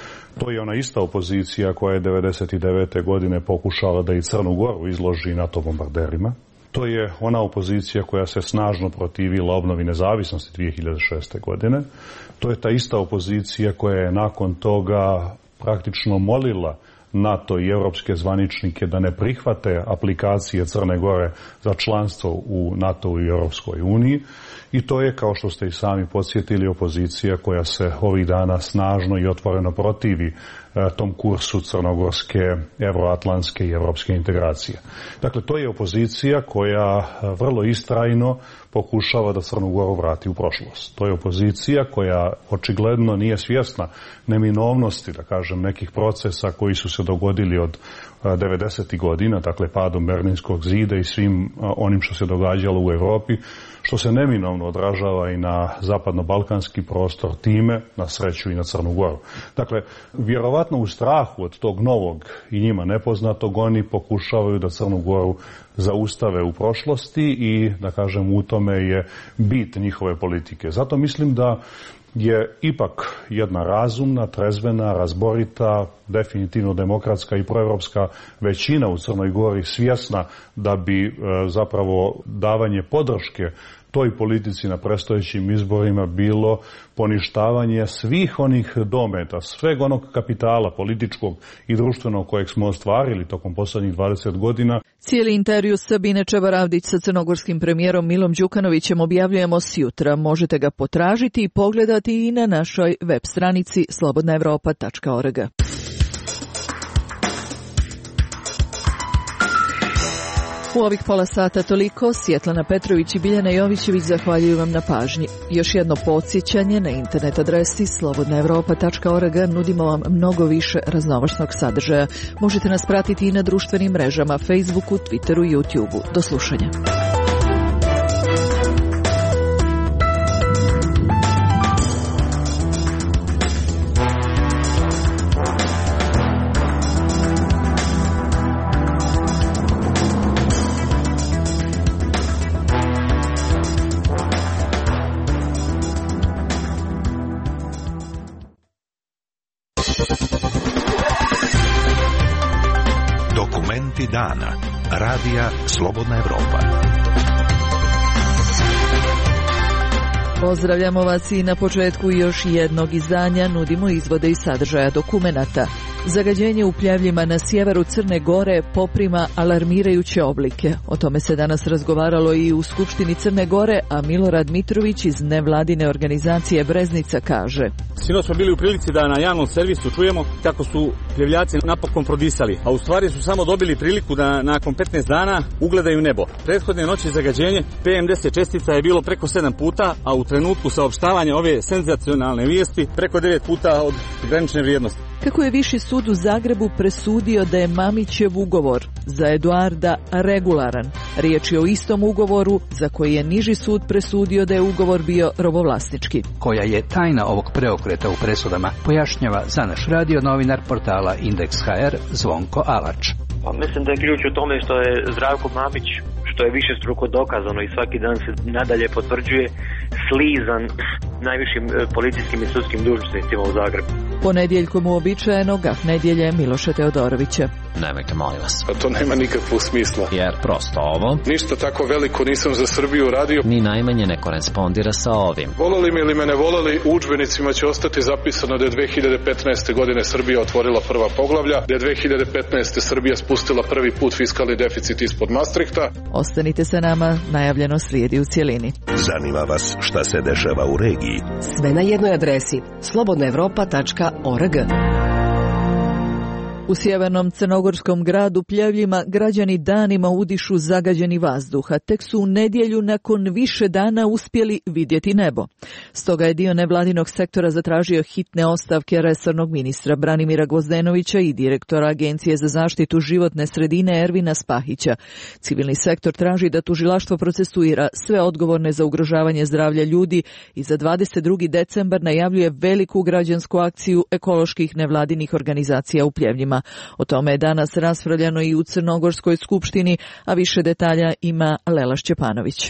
To je ona ista opozicija koja je devedeset devete godine pokušala da i Crnu Goru izloži NATO bombarderima. To je ona opozicija koja se snažno protivila obnovi nezavisnosti dvije hiljade šeste godine. To je ta ista opozicija koja je nakon toga praktično molila NATO i europske zvaničnike da ne prihvate aplikacije Crne Gore za članstvo u NATO i Europskoj uniji. I to je, kao što ste i sami podsjetili, opozicija koja se ovih dana snažno i otvoreno protivi tom kursu crnogorske, euroatlantske i europske integracije. Dakle, to je opozicija koja vrlo istrajno pokušava da Crnu Goru vrati u prošlost. To je opozicija koja očigledno nije svjesna neminovnosti, da kažem, nekih procesa koji su se dogodili od devedesetih godina, dakle padom Berlinskog zida i svim onim što se događalo u Europi, što se neminovno odražava i na zapadno-balkanski prostor, time na sreću i na Crnu Goru. Dakle, vjerovatno u strahu od tog novog i njima nepoznatog oni pokušavaju da Crnu Goru zaustave u prošlosti i, da kažem, u tome je bit njihove politike. Zato mislim da je ipak jedna razumna, trezvena, razborita, definitivno demokratska i proevropska većina u Crnoj Gori svjesna da bi e, zapravo davanje podrške toj politici na predstojećim izborima bilo poništavanje svih onih dometa, sveg onog kapitala političkog i društvenog kojeg smo ostvarili tokom posljednjih dvadeset godina. Cijeli intervju Sabine Čabaravdić sa crnogorskim premijerom Milom Đukanovićem objavljujemo sjutra. Možete ga potražiti i pogledati i na našoj web stranici slobodna evropa tačka org. U ovih pola sata toliko. Svjetlana Petrović i Biljana Jovićević zahvaljuju vam na pažnji. Još jedno podsjećanje, na internet adresi slobodna evropa tačka org nudimo vam mnogo više raznovrsnog sadržaja. Možete nas pratiti i na društvenim mrežama, Facebooku, Twitteru i YouTubeu. Do slušanja. Dana. Radija Slobodna Evropa. Pozdravljamo vas i na početku još jednog izdanja nudimo izvode iz sadržaja dokumenata. Zagađenje u pljevljima na sjeveru Crne Gore poprima alarmirajuće oblike. O tome se danas razgovaralo i u Skupštini Crne Gore, a Milorad Mitrović iz nevladine organizacije Breznica kaže: Sinoć smo bili u prilici da na javnom servisu čujemo kako su pljevljaci napokon prodisali, a u stvari su samo dobili priliku da nakon petnaest dana ugledaju nebo. Prethodne noći zagađenje P M deset čestica je bilo preko sedam puta, a u trenutku saopštavanja ove senzacionalne vijesti preko devet puta od granične vrijednosti. Kako je Viši sud u Zagrebu presudio da je Mamićev ugovor za Eduarda regularan. Riječ je o istom ugovoru za koji je niži sud presudio da je ugovor bio robovlasnički. Koja je tajna ovog preokreta u presudama, pojašnjava za naš radio novinar portala Indeks H R Zvonko Alač. Pa mislim da je ključ u tome što je Zdravko Mamić, što je višestruko dokazano i svaki dan se nadalje potvrđuje, slizan najvišim policijskim i sudskim dužnosnicima u Zagrebu. Ponedjeljkom uobičajeno gaf nedjelje Miloša Teodorovića. Nemojte, molim vas. A to nema nikakvog smisla. Jer prosto ovo... Ništa tako veliko nisam za Srbiju radio. Ni najmanje ne korespondira sa ovim. Voleli me ili me ne voleli, u udžbenicima će ostati zapisano da je dve hiljade petnaeste. godine Srbija otvorila prva poglavlja, da je dve hiljade petnaeste. Srbija spustila prvi put fiskalni deficit ispod Maastrichta. Ostanite sa nama, najavljeno slijedi u cijelini. Zanima vas šta se dešava u regiji? Sve na jednoj adresi slobodna evropa tačka org. U sjevernom crnogorskom gradu Pljevljima građani danima udišu zagađeni vazduh, a tek su u nedjelju nakon više dana uspjeli vidjeti nebo. Stoga je dio nevladinog sektora zatražio hitne ostavke resornog ministra Branimira Gvozdenovića i direktora Agencije za zaštitu životne sredine Ervina Spahića. Civilni sektor traži da tužilaštvo procesuira sve odgovorne za ugrožavanje zdravlja ljudi i za dvadeset drugi decembar najavljuje veliku građansku akciju ekoloških nevladinih organizacija u Pljevljima. O tome je danas raspravljano i u Crnogorskoj skupštini, a više detalja ima Lela Šćepanović.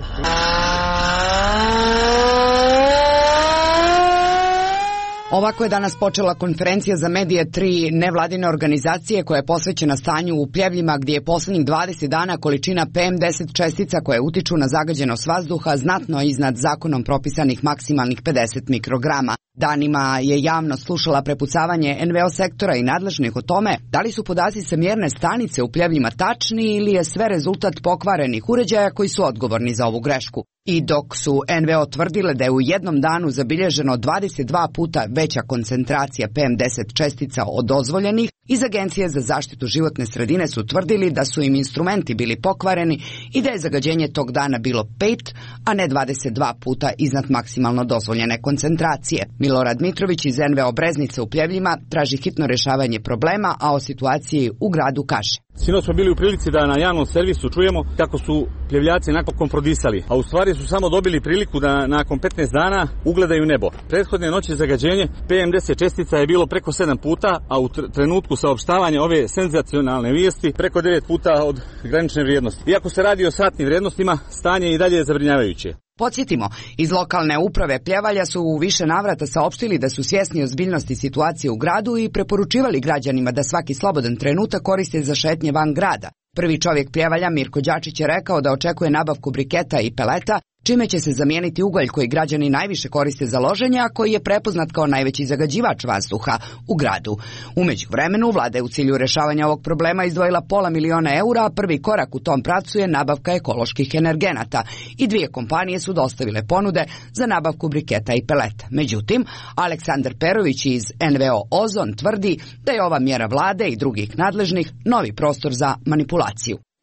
Ovako je danas počela konferencija za medije tri nevladine organizacije koja je posvećena stanju u Pljevljima, gdje je posljednjih dvadeset dana količina P M deset čestica koje utiču na zagađenost vazduha znatno iznad zakonom propisanih maksimalnih pedeset mikrograma. Danima je javnost slušala prepucavanje N V O sektora i nadležnih o tome da li su podaci sa mjerne stanice u Pljevljima tačni ili je sve rezultat pokvarenih uređaja koji su odgovorni za ovu grešku. I dok su N V O tvrdile da je u jednom danu zabilježeno dvadeset dva puta veća koncentracija P M deset čestica od dozvoljenih, iz Agencije za zaštitu životne sredine su tvrdili da su im instrumenti bili pokvareni i da je zagađenje tog dana bilo pet, a ne dvadeset dva puta iznad maksimalno dozvoljene koncentracije. Milorad Mitrović iz N V O Breznice u Pljevljima traži hitno rješavanje problema, a o situaciji u gradu kaže: Sinoć smo bili u prilici da na javnom servisu čujemo kako su pljevljaci napokon prodisali, a u stvari su samo dobili priliku da nakon petnaest dana ugledaju nebo. Prethodne noći zagađenje P M deset čestica je bilo preko sedam puta, a u trenutku saopštavanja ove senzacionalne vijesti preko devet puta od granične vrijednosti. Iako se radi o satnim vrijednostima, stanje je i dalje zabrinjavajuće. Podsjetimo, iz lokalne uprave Pljevalja su u više navrata saopštili da su svjesni ozbiljnosti situacije u gradu i preporučivali građanima da svaki slobodan trenutak koriste za šetnje van grada. Prvi čovjek Pljevalja, Mirko Đačić, je rekao da očekuje nabavku briketa i peleta, čime će se zamijeniti ugalj koji građani najviše koriste za loženje, a koji je prepoznat kao najveći zagađivač vazduha u gradu. U međuvremenu, vlada je u cilju rješavanja ovog problema izdvojila pola miliona eura, a prvi korak u tom pravcu je nabavka ekoloških energenata i dvije kompanije su dostavile ponude za nabavku briketa i peleta. Međutim, Aleksandar Perović iz N V O Ozon tvrdi da je ova mjera vlade i drugih nadležnih novi prostor za manipulaciju.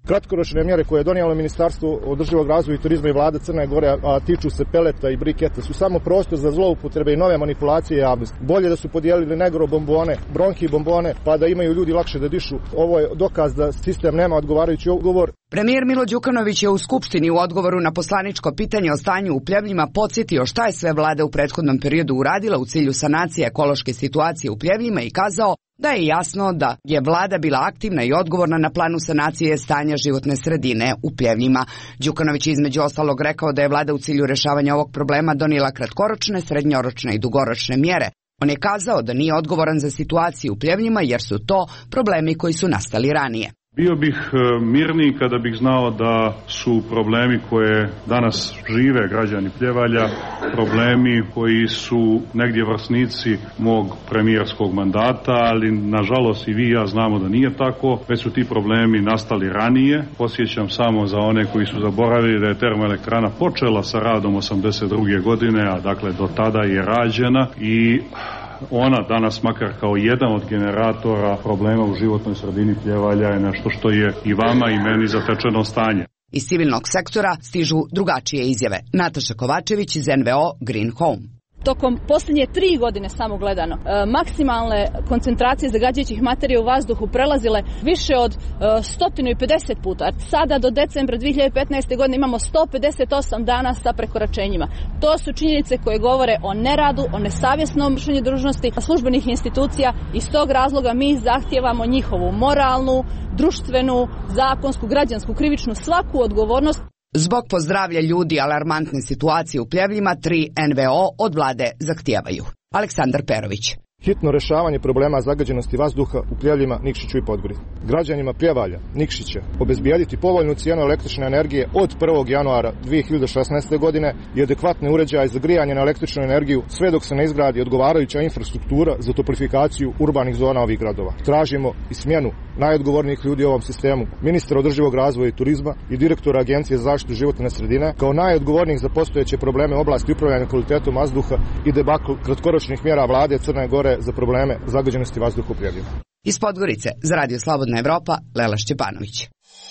Kratkoročne mjere koje je donijelo Ministarstvo održivog razvoja i turizma i vlada Crne Gore, a tiču se peleta i briketa, su samo prostor za zloupotrebe i nove manipulacije javnosti. Bolje da su podijelili negro bombone, bronhi bombone, pa da imaju ljudi lakše da dišu. Ovo je dokaz da sistem nema odgovarajući ugovor. Premijer Milo Đukanović je u Skupštini u odgovoru na poslaničko pitanje o stanju u Pljevljima podsjetio šta je sve vlada u prethodnom periodu uradila u cilju sanacije ekološke situacije u Pljevljima i kazao da je jasno da je vlada bila aktivna i odgovorna na planu sanacije stanja životne sredine u Pljevljima. Đukanović je između ostalog rekao da je vlada u cilju rješavanja ovog problema donijela kratkoročne, srednjoročne i dugoročne mjere. On je kazao da nije odgovoran za situaciju u Pljevljima jer su to problemi koji su nastali ranije. Bio bih mirniji kada bih znao da su problemi koje danas žive građani Pljevalja, problemi koji su negdje vrsnici mog premijerskog mandata, ali nažalost i vi i ja znamo da nije tako, već su ti problemi nastali ranije. Posjećam samo za one koji su zaboravili da je termoelektrana počela sa radom osamdeset druge godine, a dakle do tada je rađena i ona danas makar kao jedan od generatora problema u životnoj sredini Pljevalja je nešto što je i vama i meni zatečeno stanje. Iz civilnog sektora stižu drugačije izjave. Nataša Kovačević iz N V O Green Home. Tokom posljednje tri godine samo gledano, e, maksimalne koncentracije zagađujućih materija u vazduhu prelazile više od e, sto pedeset puta. Sada do decembra dvije hiljade petnaeste. godine imamo sto pedeset osam dana sa prekoračenjima. To su činjenice koje govore o neradu, o nesavjesnom vršenju dužnosti službenih institucija i iz tog razloga mi zahtijevamo njihovu moralnu, društvenu, zakonsku, građansku, krivičnu, svaku odgovornost. Zbog pozdravlja ljudi alarmantne situacije u Pljevljima, tri N V O od vlade zahtijevaju. Aleksandar Perović. Hitno rješavanje problema zagađenosti vazduha u Pljevljima, Nikšiću i Podgori. Građanima Pljevalja, Nikšića, obezbijediti povoljnu cijenu električne energije od prvog januara dvije hiljade šesnaeste. godine i adekvatne uređaje za grijanje na električnu energiju sve dok se ne izgradi odgovarajuća infrastruktura za toplifikaciju urbanih zona ovih gradova. Tražimo i smjenu najodgovornijih ljudi u ovom sistemu, ministra održivog razvoja i turizma i direktora Agencije za zaštitu životne sredine, kao najodgovornijih za postojeće probleme u oblasti upravljanja kvalitetom vazduha i debakl kratkoročnih mjera vlade Crne Gore za probleme zagađenosti vazduha u Pljevljima. Iz Podgorice za Radio Slobodna Evropa, Lela Šćepanović.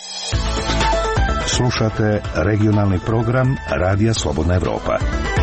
Slušate regionalni program Radija Slobodna Evropa.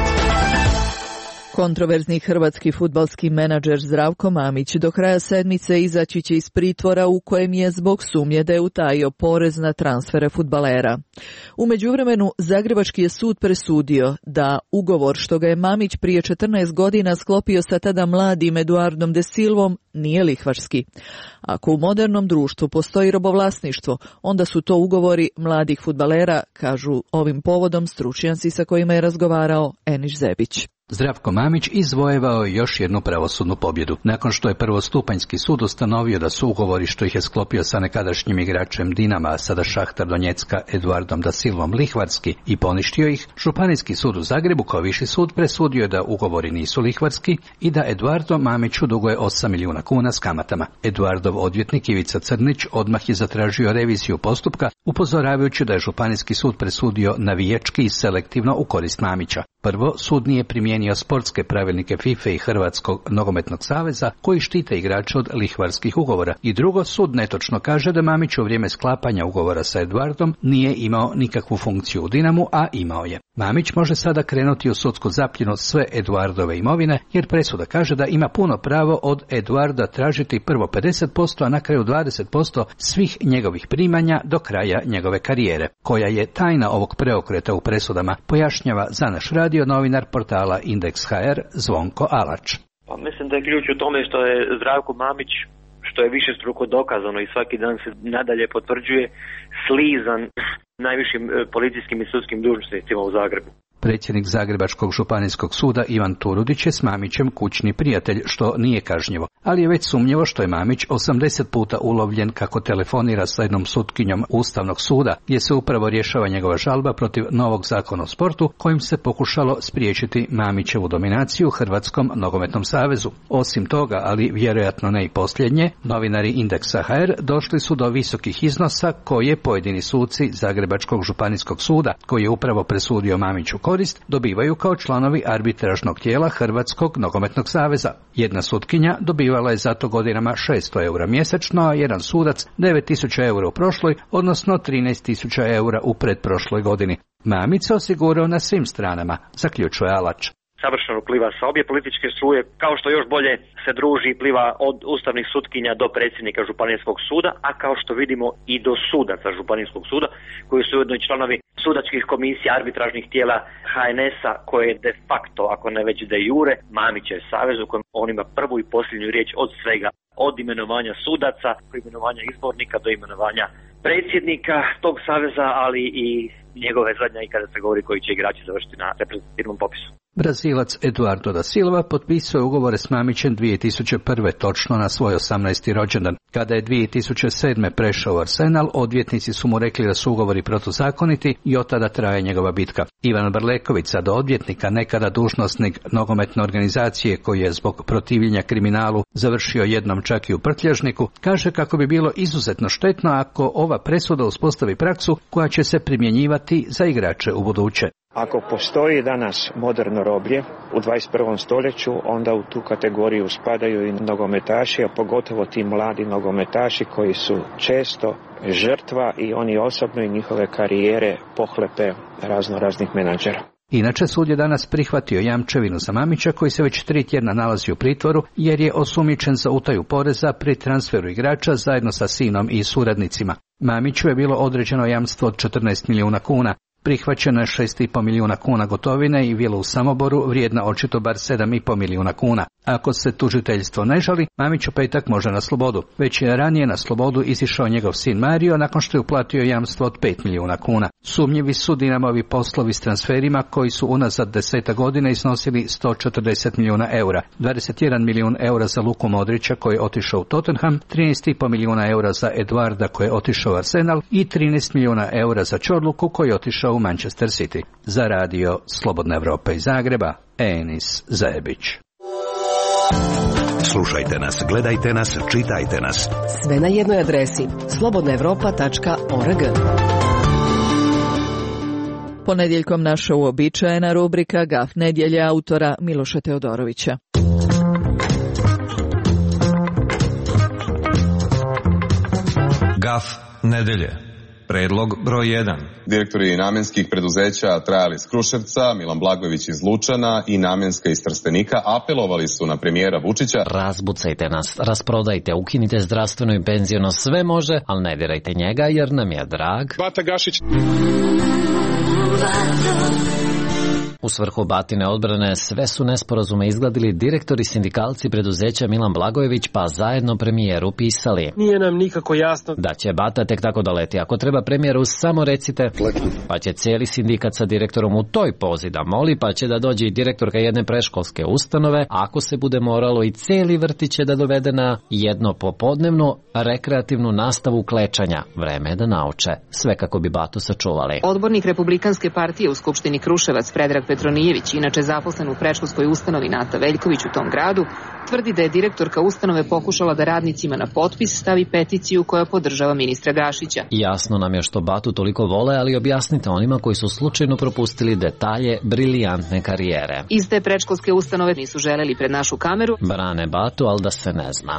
Kontroverzni hrvatski fudbalski menadžer Zdravko Mamić do kraja sedmice izaći će iz pritvora u kojem je zbog sumnje da je utajio porez na transfere fudbalera. U međuvremenu Zagrebački je sud presudio da ugovor što ga je Mamić prije četrnaest godina sklopio sa tada mladim Eduardom de Silvom nije lihvarski. Ako u modernom društvu postoji robovlasništvo, onda su to ugovori mladih fudbalera, kažu ovim povodom stručnjaci sa kojima je razgovarao Eniš Zebić. Zdravko Mamić izvojevao je još jednu pravosudnu pobjedu. Nakon što je prvostupanjski sud ustanovio da su ugovori što ih je sklopio sa nekadašnjim igračem Dinama, a sada Šahtar Donjecka Eduardom da Silvom lihvarski i poništio ih, Županijski sud u Zagrebu kao viši sud presudio je da ugovori nisu lihvarski i da Eduardo Mamiću duguje osam milijuna kuna s kamatama. Eduardov odvjetnik Ivica Crnić odmah je zatražio reviziju postupka, upozoravajući da je Županijski sud presudio navijački i selektivno u korist Mamića. Prvo, sud nije primijenio sportske pravilnike FIFA i Hrvatskog nogometnog saveza koji štite igrače od lihvarskih ugovora. I drugo, sud netočno kaže da Mamić u vrijeme sklapanja ugovora sa Eduardom nije imao nikakvu funkciju u Dinamu, a imao je. Mamić može sada krenuti u sudsku zapljenu sve Eduardove imovine, jer presuda kaže da ima puno pravo od Eduarda tražiti prvo pedeset posto, a na kraju dvadeset posto svih njegovih primanja do kraja njegove karijere. Koja je tajna ovog preokreta u presudama, pojašnjava za naš radio novinar portala Indeks H R Zvonko Alač. Pa mislim da je ključ u tome što je Zdravko Mamić, što je višestruko dokazano i svaki dan se nadalje potvrđuje, slizan najvišim policijskim i sudskim dužnosnicima u Zagrebu. Predsjednik Zagrebačkog županijskog suda Ivan Turudić je s Mamićem kućni prijatelj, što nije kažnjivo, ali je već sumnjivo što je Mamić osamdeset puta ulovljen kako telefonira sa jednom sutkinjom Ustavnog suda, gdje se upravo rješava njegova žalba protiv novog zakona o sportu, kojim se pokušalo spriječiti Mamićevu dominaciju u Hrvatskom nogometnom savezu. Osim toga, ali vjerojatno ne i posljednje, novinari Indeksa H R došli su do visokih iznosa koje pojedini suci Zagrebačkog županijskog suda, koji je upravo presudio Mamiću korist dobivaju kao članovi arbitražnog tijela Hrvatskog nogometnog saveza. Jedna sutkinja dobivala je zato godinama šesto eura mjesečno, a jedan sudac devet tisuća eura u prošloj, odnosno trinaest tisuća eura u pretprošloj godini. Mamić se osigurao na svim stranama, zaključuje Alač. Savršeno pliva sa obje političke struje, kao što još bolje se druži i pliva od ustavnih sutkinja do predsjednika Županijskog suda, a kao što vidimo i do sudaca Županijskog suda, koji su ujedno i članovi sudačkih komisija, arbitražnih tijela ha en es-a, koje je de facto, ako ne već de jure, Mamićev savez u kojem on ima prvu i posljednju riječ od svega, od imenovanja sudaca, do imenovanja izbornika, do imenovanja predsjednika tog saveza, ali i njegove zadnja i kada se govori koji će igrači završiti na reprezentativnom popisu. Brazilac Eduardo da Silva potpisao je ugovore s Mamićem dvije tisuće prve. točno na svoj osamnaesti rođendan. Kada je dvije tisuće sedme. prešao u Arsenal, odvjetnici su mu rekli da su ugovori protuzakoniti i od tada traje njegova bitka. Ivan Brleković, sada odvjetnika, nekada dužnosnik nogometne organizacije koji je zbog protivljenja kriminalu završio jednom čak i u prtljažniku, kaže kako bi bilo izuzetno štetno ako ova presuda uspostavi praksu koja će se primjenjivati za igrače u buduće. Ako postoji danas moderno roblje u dvadeset prvom stoljeću, onda u tu kategoriju spadaju i nogometaši, a pogotovo ti mladi nogometaši koji su često žrtva i oni osobno i njihove karijere pohlepe razno raznih menadžera. Inače, sud je danas prihvatio jamčevinu za Mamića koji se već tri tjedna nalazi u pritvoru jer je osumnjičen za utaju poreza pri transferu igrača zajedno sa sinom i suradnicima. Mamiću je bilo određeno jamstvo od četrnaest milijuna kuna. Prihvaćeno je šest i pol milijuna kuna gotovine i vila u Samoboru vrijedna očito bar sedam i pol milijuna kuna. Ako se tužiteljstvo ne žali, Mamić u petak može na slobodu. Već je ranije na slobodu izišao njegov sin Mario nakon što je uplatio jamstvo od pet milijuna kuna. Sumnjivi su Dinamovi poslovi s transferima koji su unazad deseta godina iznosili sto četrdeset milijuna eura. dvadeset jedan milijun eura za Luku Modrića koji je otišao u Tottenham, trinaest i pol milijuna eura za Eduarda koji je otišao u Arsenal i trinaest milijuna eura za Čorluku koji je otišao u Manchester City. Za radio Slobodna Evropa iz Zagreba, Enis Zajebić. Slušajte nas, gledajte nas, čitajte nas. Sve na jednoj adresi slobodna evropa tačka org. Ponedjeljkom naša uobičajena rubrika Gaf nedjelje autora Miloša Teodorovića. Gaf nedelje. Predlog broj jedan. Direktori namenskih preduzeća Trajal iz Kruševca, Milan Blagojević iz Lučana i Namenska iz Trstenika apelovali su na premijera Vučića. Razbucajte nas, rasprodajte, ukinite zdravstveno i penziono, sve može, ali ne dirajte njega jer nam je drag. Bata Gašić. U svrhu Batine odbrane sve su nesporazume izgladili direktori sindikalci preduzeća Milan Blagojević pa zajedno premijeru pisali. Nije nam nikako jasno da će Bata tek tako doleti. Ako treba premijeru samo recite, pa će cijeli sindikat sa direktorom u toj pozi da moli, pa će da dođe i direktorka jedne preškolske ustanove, ako se bude moralo i cijeli vrtić će da dovede na jedno popodnevnu rekreativnu nastavu klečanja. Vreme je da nauče, sve kako bi Batu sačuvali. Odbornik Republikanske partije u Skupštini Kruševac Predrag Petronijević, inače zaposlen u predškolskoj ustanovi Nata Veljković u tom gradu, tvrdi da je direktorka ustanove pokušala da radnicima na potpis stavi peticiju koja podržava ministra Gašića. Jasno nam je što Batu toliko vole, ali objasnite onima koji su slučajno propustili detalje briljantne karijere. Iz te predškolske ustanove nisu želeli pred našu kameru. Brane Batu, ali da se ne zna.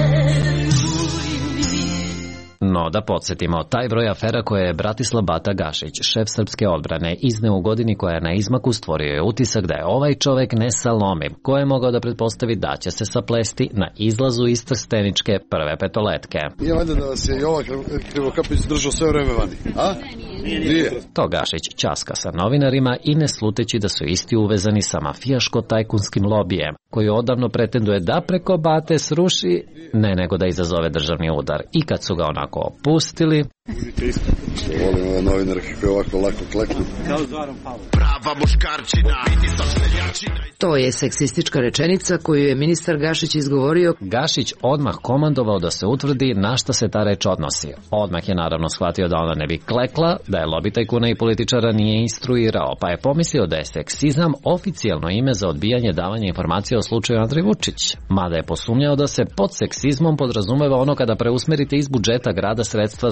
No, da podsjetimo, taj broj afera koje je Bratislav Bata Gašić, šef srpske odbrane, izneo u godini koja je na izmaku, stvorio je utisak da je ovaj čovek nesalomiv, ko je mogao da pretpostavi da će se saplesti na izlazu iz trsteničke prve petoletke. Nije valjda da vas je i ova Krivokapić držao sve vreme vani, a? Nije. To Gašić ćaska sa novinarima i ne sluteći da su isti uvezani sa mafijaško-tajkunskim lobijem, koji odavno pretenduje da preko Bate sruši, ne nego da izazove državni udar. I kad su ga onako opustili... Što volim ove novinare kako je ovako lako kleknu. Prava muškarčina. To je seksistička rečenica koju je ministar Gašić izgovorio. Gašić odmah komandovao da se utvrdi na šta se ta reč odnosi. Odmah je naravno shvatio da ona ne bi klekla, da je lobi tajkuna i političara nije instruirao, pa je pomislio da je seksizam oficijalno ime za odbijanje davanja informacija o slučaju Andrej Vučić. Mada je posumnjao da se pod seksizmom podrazumeva ono kada preusmerite iz budžeta grada sredstva za porodicu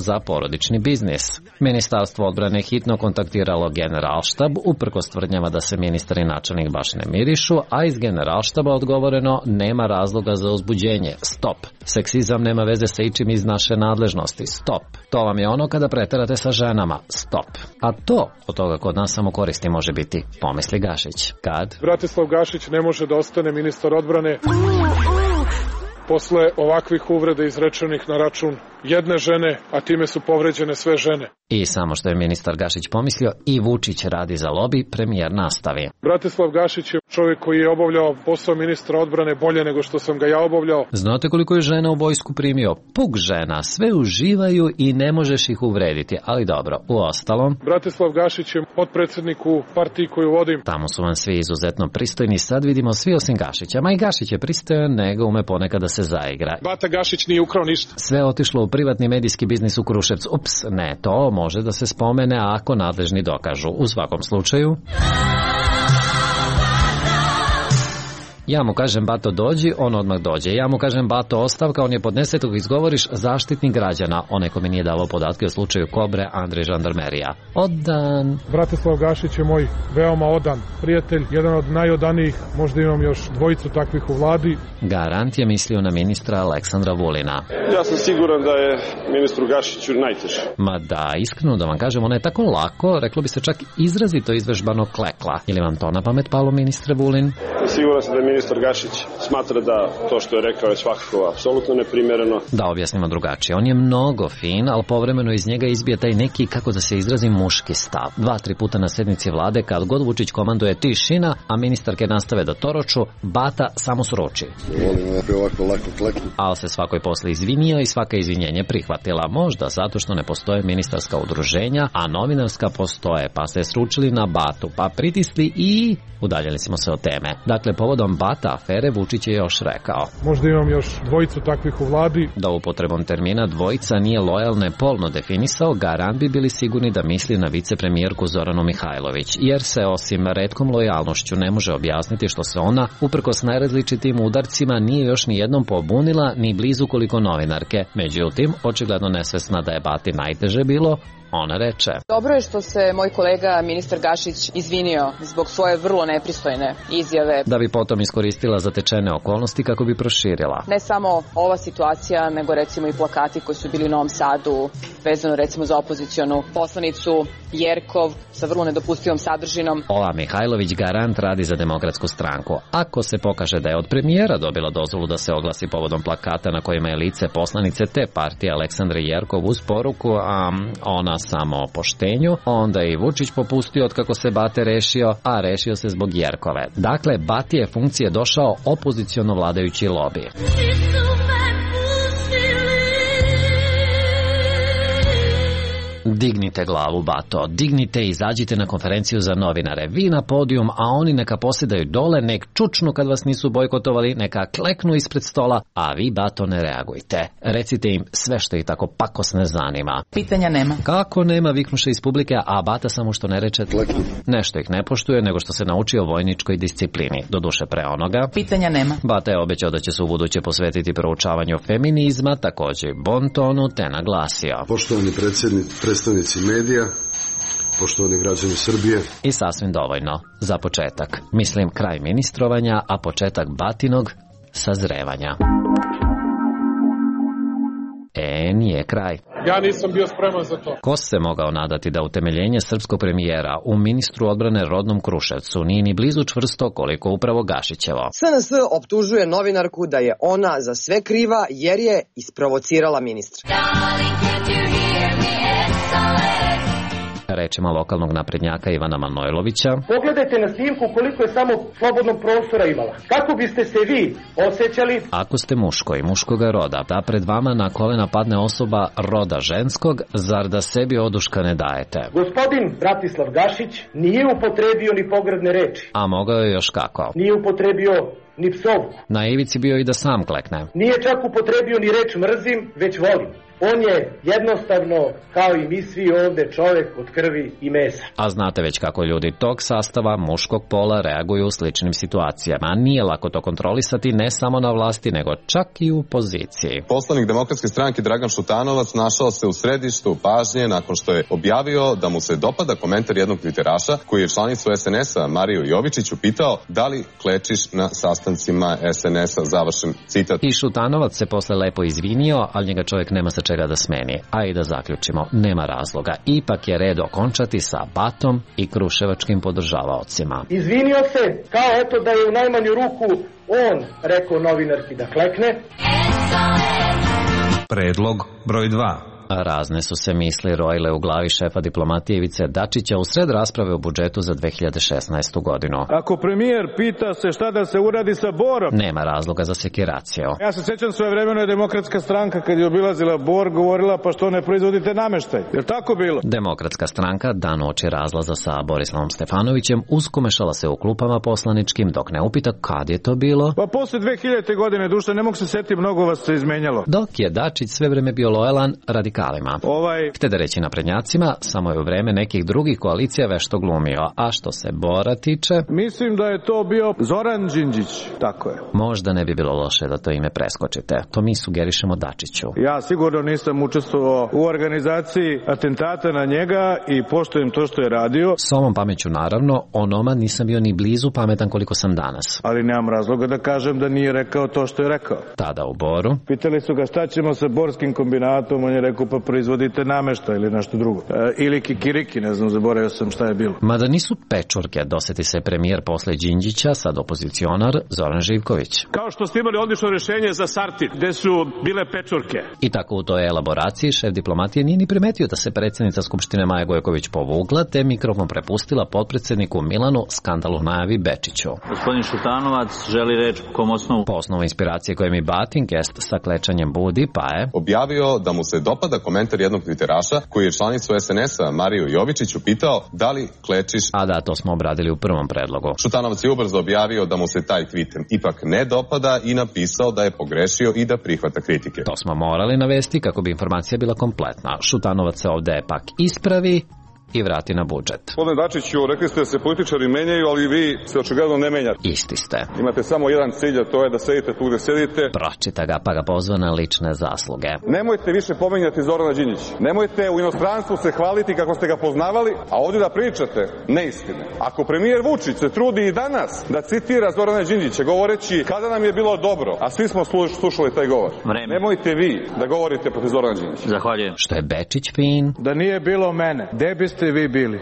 porodični biznis. Ministarstvo odbrane hitno kontaktiralo Generalštab, uprkos tvrdnjama da se ministar i načelnik baš ne mirišu, a iz Generalštaba odgovoreno nema razloga za uzbuđenje. Stop. Seksizam nema veze sa ičim iz naše nadležnosti. Stop. To vam je ono kada preterate sa ženama. Stop. A to od toga kod nas samo koristi može biti, pomisli Gašić. Kad? Bratislav Gašić ne može da ostane ministar odbrane posle ovakvih uvreda izrečenih na račun jedne žene, a time su povređene sve žene. I samo što je ministar Gašić pomislio, i Vučić radi za lobi, premijer nastavi. Bratislav Gašić je čovjek koji je obavljao posao ministra odbrane bolje nego što sam ga ja obavljao. Znate koliko je žena u vojsku primio? Puk žena, sve uživaju i ne možeš ih uvrediti, ali dobro, u ostalom... Bratislav Gašić je potpredsjednik u partiji koju vodim. Tamo su vam svi izuzetno pristojni, sad vidimo svi osim Gašića, ma i Gašić je pristojan, nego ume ponekad da se zaigra. Bata Gašić nije ukrao ništa. Sve otišlo u privatni medijski biznis u Kruševcu. Ups, ne, to može da se spomene ako nadležni dokažu. U svakom slučaju... Ja mu kažem Bato dođi, on odmah dođe. Ja mu kažem Bato ostavka, on je podnese, tog izgovoriš zaštitnik građana. Onaj ko mi nije davao podatke o slučaju Kobre, Andrej Žandarmerija. Odan. Bratislav Gašić je moj veoma odan prijatelj, jedan od najodanijih, možda imam još dvojicu takvih u vladi. Garant je mislio na ministra Aleksandra Vulina. Ja sam siguran da je ministru Gašiću najteže. Ma da, iskreno da vam kažem, ona je tako lako, reklo bi se čak izrazito izvežbano klekla. Ili vam to na pamet palo, ministre Vulin? Siguran sam da je ministar Gašić smatra da to što je rekao je svakako apsolutno neprimjereno. Da objasnimo drugačije. On je mnogo fin, ali povremeno iz njega izbije taj neki, kako da se izrazim, muški stav. Dva, tri puta na sednici vlade, kad god Vučić komanduje tišina, a ministarke nastave da toroču, Bata samo sruči. Ali se svakoj posle izvinio i svaka izvinjenje prihvatila. Možda zato što ne postoje ministarska udruženja, a novinarska postoje, pa se sručili na Batu, pa pritisli i... Udaljili smo se od teme. Dakle, povodom Bata afere Vučić je još rekao. Možda imam još dvojicu takvih u vladi. Da upotrebom termina dvojica nije lojalno polno definisao, garant bi bili sigurni da misli na vicepremijerku Zoranu Mihajlović, jer se osim retkom lojalnošću ne može objasniti što se ona, uprkos najrazličitim udarcima, nije još ni jednom pobunila, ni blizu koliko novinarke. Međutim, očigledno nesvesna da je Bati najteže bilo, ona reče. Dobro je što se moj kolega ministar Gašić izvinio zbog svoje vrlo nepristojne izjave. Da bi potom iskoristila zatečene okolnosti kako bi proširila. Ne samo ova situacija, nego recimo i plakati koji su bili u Novom Sadu, vezano recimo za opozicionu poslanicu Jerkov sa vrlo nedopustivom sadržinom. Ova Mihajlović garant radi za Demokratsku stranku. Ako se pokaže da je od premijera dobila dozvolu da se oglasi povodom plakata na kojima je lice poslanice te partije Aleksandre Jerkov uz poruku, a ona samo o poštenju, onda je i Vučić popustio od kako se Bate rešio, a rešio se zbog Jerkove. Dakle, Bati je funkcije došao opoziciono vladajući lobi. Dignite glavu, Bato, dignite i izađite na konferenciju za novinare. Vi na podijum, a oni neka posjedaju dole, nek čučnu kad vas nisu bojkotovali, neka kleknu ispred stola, a vi, Bato, ne reagujte. Recite im sve što ih tako pakosne zanima. Pitanja nema. Kako nema, viknuše iz publike, a Bata samo što ne reče, nešto ih ne poštuje, nego što se naučio vojničkoj disciplini. Doduše pre onoga. Pitanja nema. Bata je obećao da će se u buduće posvetiti proučavanju feminizma, također bontonu, te naglasio. Poštovani predsjednik, predstavnici medija, poštovani građani Srbije. I sasvim dovoljno. Za početak. Mislim kraj ministrovanja, a početak Batinog sazrevanja. E, nije kraj. Ja nisam bio spreman za to. Ko se mogao nadati da utemeljenje srpskog premijera u ministru odbrane rodnom Kruševcu nije ni blizu čvrsto koliko upravo Gašićevo. S N S optužuje novinarku da je ona za sve kriva jer je isprovocirala ministra. Rečima lokalnog naprednjaka Ivana Manojlovića. Pogledajte na snimku koliko je samo slobodnog prostora imala. Kako biste se vi osjećali? Ako ste muško i muškoga roda, da pred vama na kolena padne osoba roda ženskog, zar da sebi oduška ne dajete? Gospodin Bratislav Gašić nije upotrebio ni pogrdne reči. A mogao je još kako? Nije upotrebio ni psovku. Na ivici bio i da sam klekne. Nije čak upotrebio ni reč mrzim, već volim. On je jednostavno, kao i mi svi ovde, čovek od krvi i mesa. A znate već kako ljudi tog sastava muškog pola reaguju u sličnim situacijama. Nije lako to kontrolisati ne samo na vlasti, nego čak i u poziciji. Poslanik Demokratske stranke Dragan Šutanovac našao se u središtu pažnje nakon što je objavio da mu se dopada komentar jednog tviteraša koji je članicu es en es a Mariju Jovičiću pitao da li klečiš na sastancima es en es a, završen citat. I Šutanovac se posle lepo izvinio, ali njega čovjek nema sa čega da smeni. A i da zaključimo, nema razloga. Ipak je red okončati sa Batom i kruševačkim podržavaocima. Izvinio se, kao eto da je u najmanju ruku on rekao novinarki da klekne. Predlog broj dva. Razne su se misli rojile u glavi šefa diplomatije Ivice Dačića u sred rasprave o budžetu za dve hiljade šesnaestu godinu. Ako premijer pita se šta da se uradi sa Borom, nema razloga za sekiraciju. Ja se sjećam svojevremeno je Demokratska stranka kad je obilazila Bor govorila pa što ne proizvodite nameštaj. Je li tako bilo? Demokratska stranka dan uoči razlaza sa Borislavom Stefanovićem uskomešala se u klupama poslaničkim dok ne upita kad je to bilo. Pa posle dve hiljadite godine, duša, ne mogu se setiti, mnogo vas se izmenjalo. Dok je Dačić sve vreme bio lojalan radikalima. Ovaj... Htede da reći naprednjacima, samo je u vreme nekih drugih koalicija vešto glumio. A što se Bora tiče... Mislim da je to bio Zoran Đinđić, tako je. Možda ne bi bilo loše da to ime preskočite. To mi sugerišemo Dačiću. Ja sigurno nisam učestvovao u organizaciji atentata na njega i poštujem to što je radio. S ovom pameću naravno, onoma nisam bio ni blizu pametan koliko sam danas. Ali nemam razloga da kažem da nije rekao to što je rekao. Tada u Boru. Pitali su ga šta ćemo sa borskim kombinatom, on je rekao pa proizvodite namešta ili nešto drugo. E, ili kikiriki, ne znam, zaboravio sam šta je bilo. Mada nisu pečurke, doseti se premijer posle Đinđića, sad opozicionar Zoran Živković. Kao što ste imali odlično rješenje za Sartid, gde su bile pečurke. I tako u toj elaboraciji šef diplomatije nije ni primetio da se predsjednica Skupštine Maja Gojković povukla, te mikrofon prepustila potpredsjedniku Milanu, skandalu najavi Bečiću. Gospodin Šutanovac želi reč po kom osnovu? Po osnovu inspiracije koje mi batin gest sa klečanjem budi, pa je objavio da mu se dopada komentar jednog tviteraša koji je članicu es en es a Mariju Jovičiću pitao da li klečiš. A da, to smo obradili u prvom predlogu. Šutanovac je ubrzo objavio da mu se taj tweet ipak ne dopada i napisao da je pogrešio i da prihvata kritike. To smo morali navesti kako bi informacija bila kompletna. Šutanovac se ovde pak ispravi i vrati na budžet. Gospodine Dačiću, rekli ste da se političari menjaju, ali vi se očigledno ne menjate. Isti ste. Imate samo jedan cilj, a to je da sedite tu gde sedite. Pročita ga, pa ga pozva na lične zasluge. Nemojte više pominjati Zorana Đinđića. Nemojte u inostranstvu se hvaliti kako ste ga poznavali, a ovdje da pričate neistine. Ako premijer Vučić se trudi i danas da citira Zorana Đinđića govoreći kada nam je bilo dobro, a svi smo slušali taj govor. Vreme. Nemojte vi da govorite protiv Zorana Đinđića. Zahvaljujem. Što je Bečić fin? Da nije bilo mene, gde biste vi bili?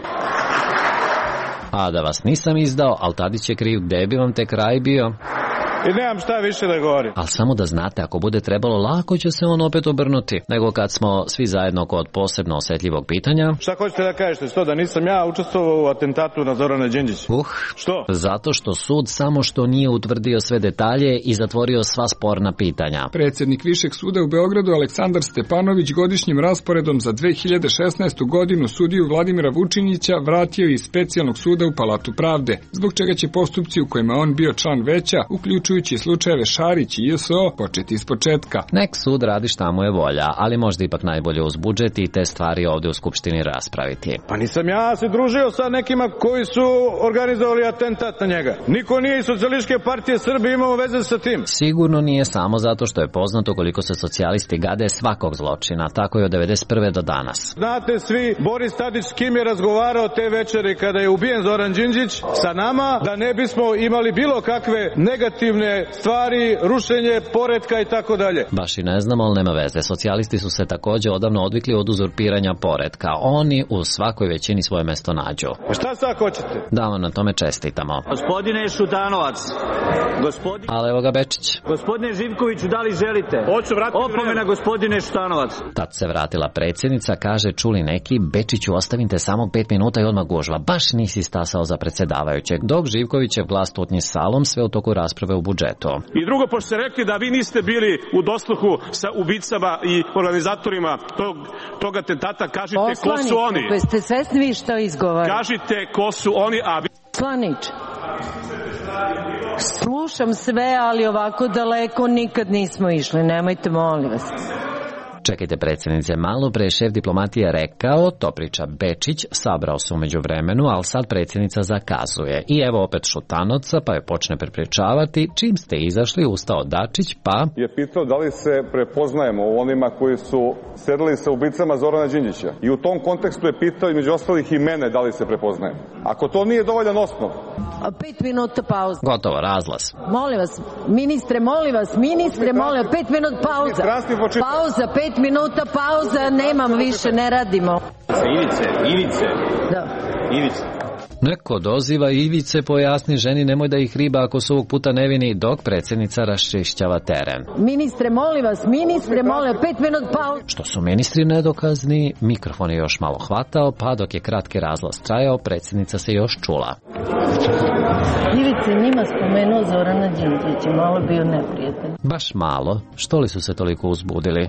A da vas nisam izdao, ali Tadić je kriv, gde bi vam te kraj bio? I nemam šta više da govorim. Ali samo da znate, ako bude trebalo, lako će se on opet obrnuti. Nego kad smo svi zajedno kod posebno osjetljivog pitanja. Šta hoćete da kažete? Što, da nisam ja učestvovao u atentatu na Zorana Đinđića? Uh, što? Zato što sud samo što nije utvrdio sve detalje i zatvorio sva sporna pitanja. Predsjednik Višeg suda u Beogradu Aleksandar Stepanović godišnjim rasporedom za dve hiljade šesnaestu godinu sudiju Vladimira Vučinića vratio iz specijalnog suda u Palatu pravde, zbog čega će postupci u kojima on bio član veća, uključujući slučajeve Šarić i J S O, početi iz početka. Nek sud radi šta mu je volja, ali možda ipak najbolje uz budžet i te stvari ovdje u Skupštini raspraviti. Pa nisam ja se družio sa nekima koji su organizovali atentat na njega. Niko nije iz Socijalističke partije Srbije imao veze sa tim. Sigurno nije samo zato što je poznato koliko se socijalisti gade svakog zločina, tako je od devedeset prve do danas. Znate svi, Boris Tadić s kim je razgovarao te večeri kada je ubijen Zoran Đinđić sa nama, da ne bismo imali bilo kakve negativne stvari, rušenje poretka i tako dalje. Baš i ne znam, ali nema veze. Socijalisti su se također odavno odvikli od uzurpiranja poretka. Oni u svakoj većini svoje mesto nađu. A šta sad hoćete? Da vam na tome čestitamo. Gospodine Šutanovac. Gospodin... Ali evo ga Bečić. Gospodine Živkoviću, da li želite? Hoću vratiti opomena vreme. Gospodine Šutanovac. Tad se vratila predsjednica, kaže čuli neki, Bečiću ostavite samo pet minuta i odmah gužva. Baš nisi stasao za predsjedavajućeg. Dok Živkovićev glas tutnji salom sve u toku rasprave u budžetu. I drugo, pošto ste rekli da vi niste bili u dosluhu sa ubicama i organizatorima tog, tog atentata, kažite Poslaniče, ko su oni. Poslaniče, ste svesni vi što izgovara. Kažite ko su oni, a vi... Poslaniče, slušam sve, ali ovako daleko nikad nismo išli. Nemojte, molim vas. Čekajte predsjednice, malo pre šef diplomatije rekao, to priča Bečić, sabrao se umeđu vremenu, ali sad predsjednica zakazuje. I evo opet Šutanovca, pa je počne prepričavati, čim ste izašli, ustao Dačić, pa... Je pitao da li se prepoznajemo u onima koji su sedeli sa ubicama Zorana Đinđića. I u tom kontekstu je pitao i među ostalih i mene da li se prepoznajemo. Ako to nije dovoljan osnov... A pet minuta pauza. Gotovo, razglas. Molim vas, ministre, molim vas, ministre, molim vas, pet minut pauza. Pauza, pet minuta pauza, nemam više, ne radimo. Ivice, Ivice. Da. Ivice. Neko doziva Ivice, pojasni ženi nemoj da ih riba ako su ovog puta nevini, dok predsjednica raščišćava teren. Ministre, molim vas, ministre, molim vas, pet minut pauza. Što su ministri nedokazni, mikrofon je još malo hvatao, pa dok je kratki razglas trajao, predsjednica se još čula. Ivice njima spomenuo Zorana Đinđića, malo je bio neprijatelj. Baš malo, što li su se toliko uzbudili?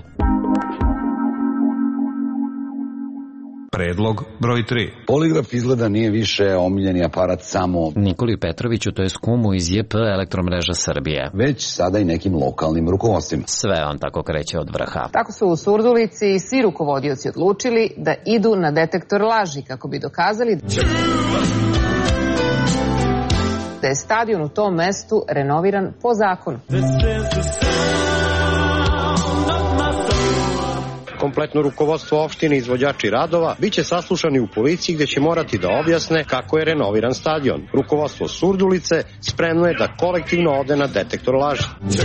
Predlog broj tri. Poligraf izgleda nije više omiljeni aparat samo Nikoli Petroviću, to je kumu iz J P Elektromreža Srbije. Već sada i nekim lokalnim rukovodstvima. Sve on tako kreće od vrha. Tako su u Surdulici svi rukovodioci odlučili da idu na detektor laži kako bi dokazali da je stadion u tom mestu renoviran po zakonu. Kompletno rukovodstvo opštine i izvođači radova biće saslušani u policiji gde će morati da objasne kako je renoviran stadion. Rukovodstvo Surdulice spremno je da kolektivno ode na detektor laži.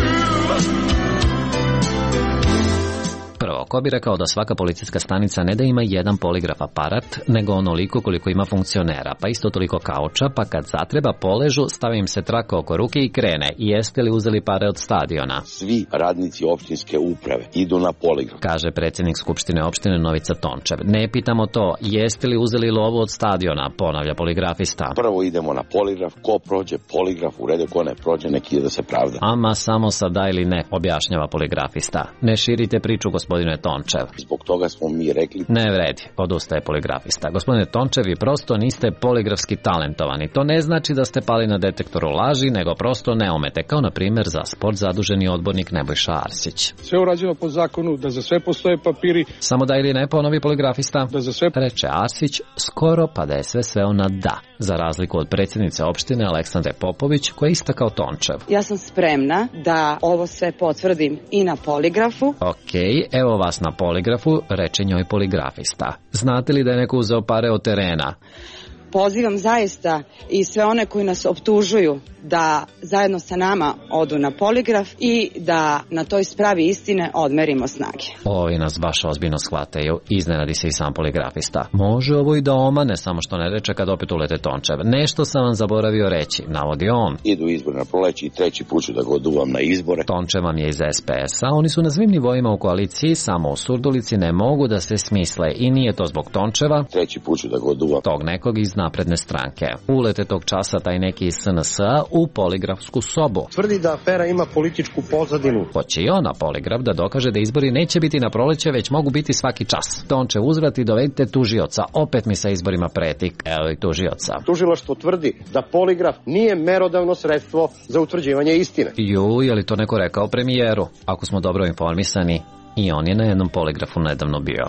Prvo, ko bi rekao da svaka policijska stanica ne da ima jedan poligraf aparat, nego onoliko koliko ima funkcionera, pa isto toliko kauča, pa kad zatreba poležu, stavi im se traka oko ruke i krene. I jeste li uzeli pare od stadiona? Svi radnici opštinske uprave idu na poligraf, kaže predsjednik Skupštine opštine Novica Tončev. Ne pitamo to, jeste li uzeli lovu od stadiona, ponavlja poligrafista. Prvo idemo na poligraf, ko prođe poligraf, u redu, ko ne prođe, neki ide da se pravda. Ama samo sa da ili ne, objašnjava poligrafista. Ne širite priču, gospodine Tončev. Zbog toga smo mi rekli... Ne vredi, odustaje poligrafista. Gospodine Tončev, vi prosto niste poligrafski talentovani. To ne znači da ste pali na detektoru laži, nego prosto ne umete, kao na primjer za sport zaduženi odbornik Nebojša Arsić. Sve urađeno po zakonu, da za sve postoje papiri. Samo da ili ne, ponovi poligrafista. Da za sve... Reče Arsić, skoro pa da je sve sveo na da, za razliku od predsjednice opštine Aleksandre Popović, koja je ista kao Tončev. Ja sam spremna da ovo sve potvrdim i na poligrafu. Okej, evo vas na poligrafu, reče njoj poligrafista. Znate li da je neko uzeo pare od terena? Pozivam zaista i sve one koji nas optužuju da zajedno sa nama odu na poligraf i da na toj spravi istine odmerimo snage. Ovi nas baš ozbiljno shvataju, iznenadi se i sam poligrafista. Može ovo i da omane, samo što ne reče kad opet ulete Tončev. Nešto sam vam zaboravio reći, navodi on. Idu izbori na proleće i treći put ću da ga oduvam na izbore. Tončev vam je iz S P S-a, oni su na svim nivoima u koaliciji, samo u Surdulici ne mogu da se smisle i nije to zbog Tončeva, treći put ću da ga oduvam, tog nekog iz napredne stranke. Ulete tog časa taj neki iz S N S-a u poligrafsku sobu. Tvrdi da afera ima političku pozadinu. Hoće i on na poligraf da dokaže da izbori neće biti na proleće, već mogu biti svaki čas. Tonče uzvrati, dovedite tužioca. Opet mi sa izborima preti. Evo i tužioca. Tužilaštvo tvrdi da poligraf nije merodavno sredstvo za utvrđivanje istine. Ju, je li to neko rekao premijeru? Ako smo dobro informisani, i on je na jednom poligrafu nedavno bio.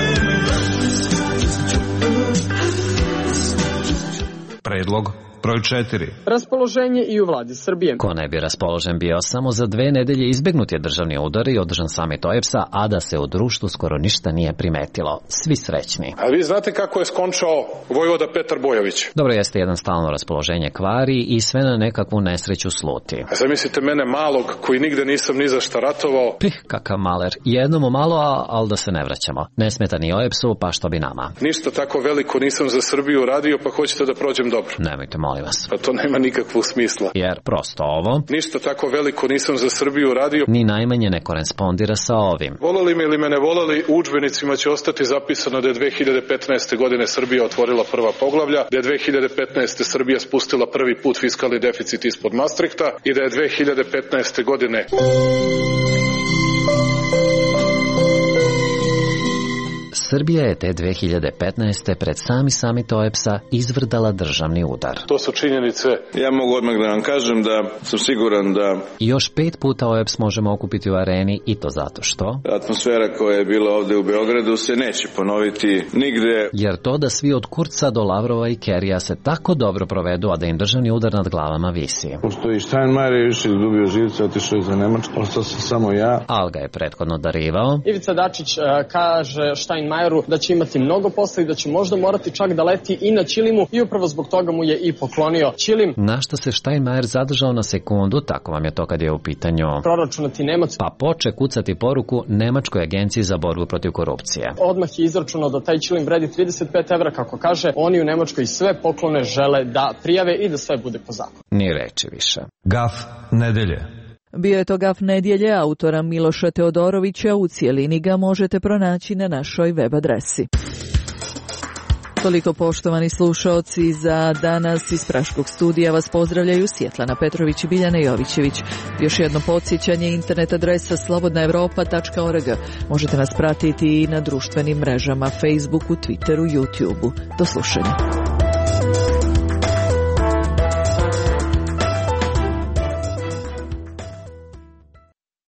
Predlog broj četiri. Raspoloženje i u vladi Srbije. Ko ne bi raspoložen bio, samo za dve nedelje izbegnut je državni udar i održan samit O E B S-a, a da se u društvu skoro ništa nije primetilo. Svi srećni. A vi znate kako je skončao vojvoda Petar Bojović? Dobro, jeste jedan stalno raspoloženje kvari i sve na nekakvu nesreću sluti. A zamislite mene malog koji nigde nisam ni za šta ratovao. Pih, kakav maler. Jednom malo, ali da se ne vraćamo. Ne smeta ni O E B S-u, pa što bi nama. Ništa tako veliko nisam za Srbiju radio, pa hoćete da prođem dobro. Nemojte, molim vas. Pa to nema nikakvog smisla. Jer prosto ovo... Ništa tako veliko nisam za Srbiju radio. Ni najmanje ne korespondira sa ovim. Voleli me ili me ne voleli, u udžbenicima će ostati zapisano da je dve hiljade petnaeste. godine Srbija otvorila prva poglavlja, da je dve hiljade petnaeste. Srbija spustila prvi put fiskalni deficit ispod Maastrichta i da je dve hiljade petnaeste. godine... Srbija je te dve hiljade petnaeste. pred sami samit O E P S-a izvrdala državni udar. To su činjenice. Ja mogu odmah da vam kažem da sam siguran da... I još pet puta O E P S možemo okupiti u areni i to zato što... atmosfera koja je bila ovde u Beogradu se neće ponoviti nigde. Jer to da svi od Kurca do Lavrova i Kerija se tako dobro provedu, a da im državni udar nad glavama visi. Pošto i Steinmeier je više izgubio živce, otišao je za Nemačku, ostao sam samo ja. Al ga je prethodno darivao. Ivica Dačić uh, kaže Steinmeieru da će imati mnogo posla i da će možda morati čak da leti i na Ćilimu i upravo zbog toga mu je i poklonio Ćilim. Na što se Steinmeier zadržao na sekundu, tako vam je to kad je u pitanju proračunati Nemac. Pa poče kucati poruku Nemačkoj agenciji za borbu protiv korupcije. Odmah je izračunao da taj Ćilim vredi trideset pet evra, kako kaže, oni u Nemačkoj sve poklone žele da prijave i da sve bude po zakonu. Ni reči više. Gaf nedelje. Bio je to Gaf nedjelje autora Miloša Teodorovića, u cijelini ga možete pronaći na našoj web adresi. Toliko, poštovani slušaoci, za danas iz Praškog studija vas pozdravljaju Svjetlana Petrović i Biljana Jovićević. Još jedno podsjećanje, internet adresa slobodna evropa tačka org. Možete nas pratiti i na društvenim mrežama Facebooku, Twitteru, YouTubeu. Do slušanja.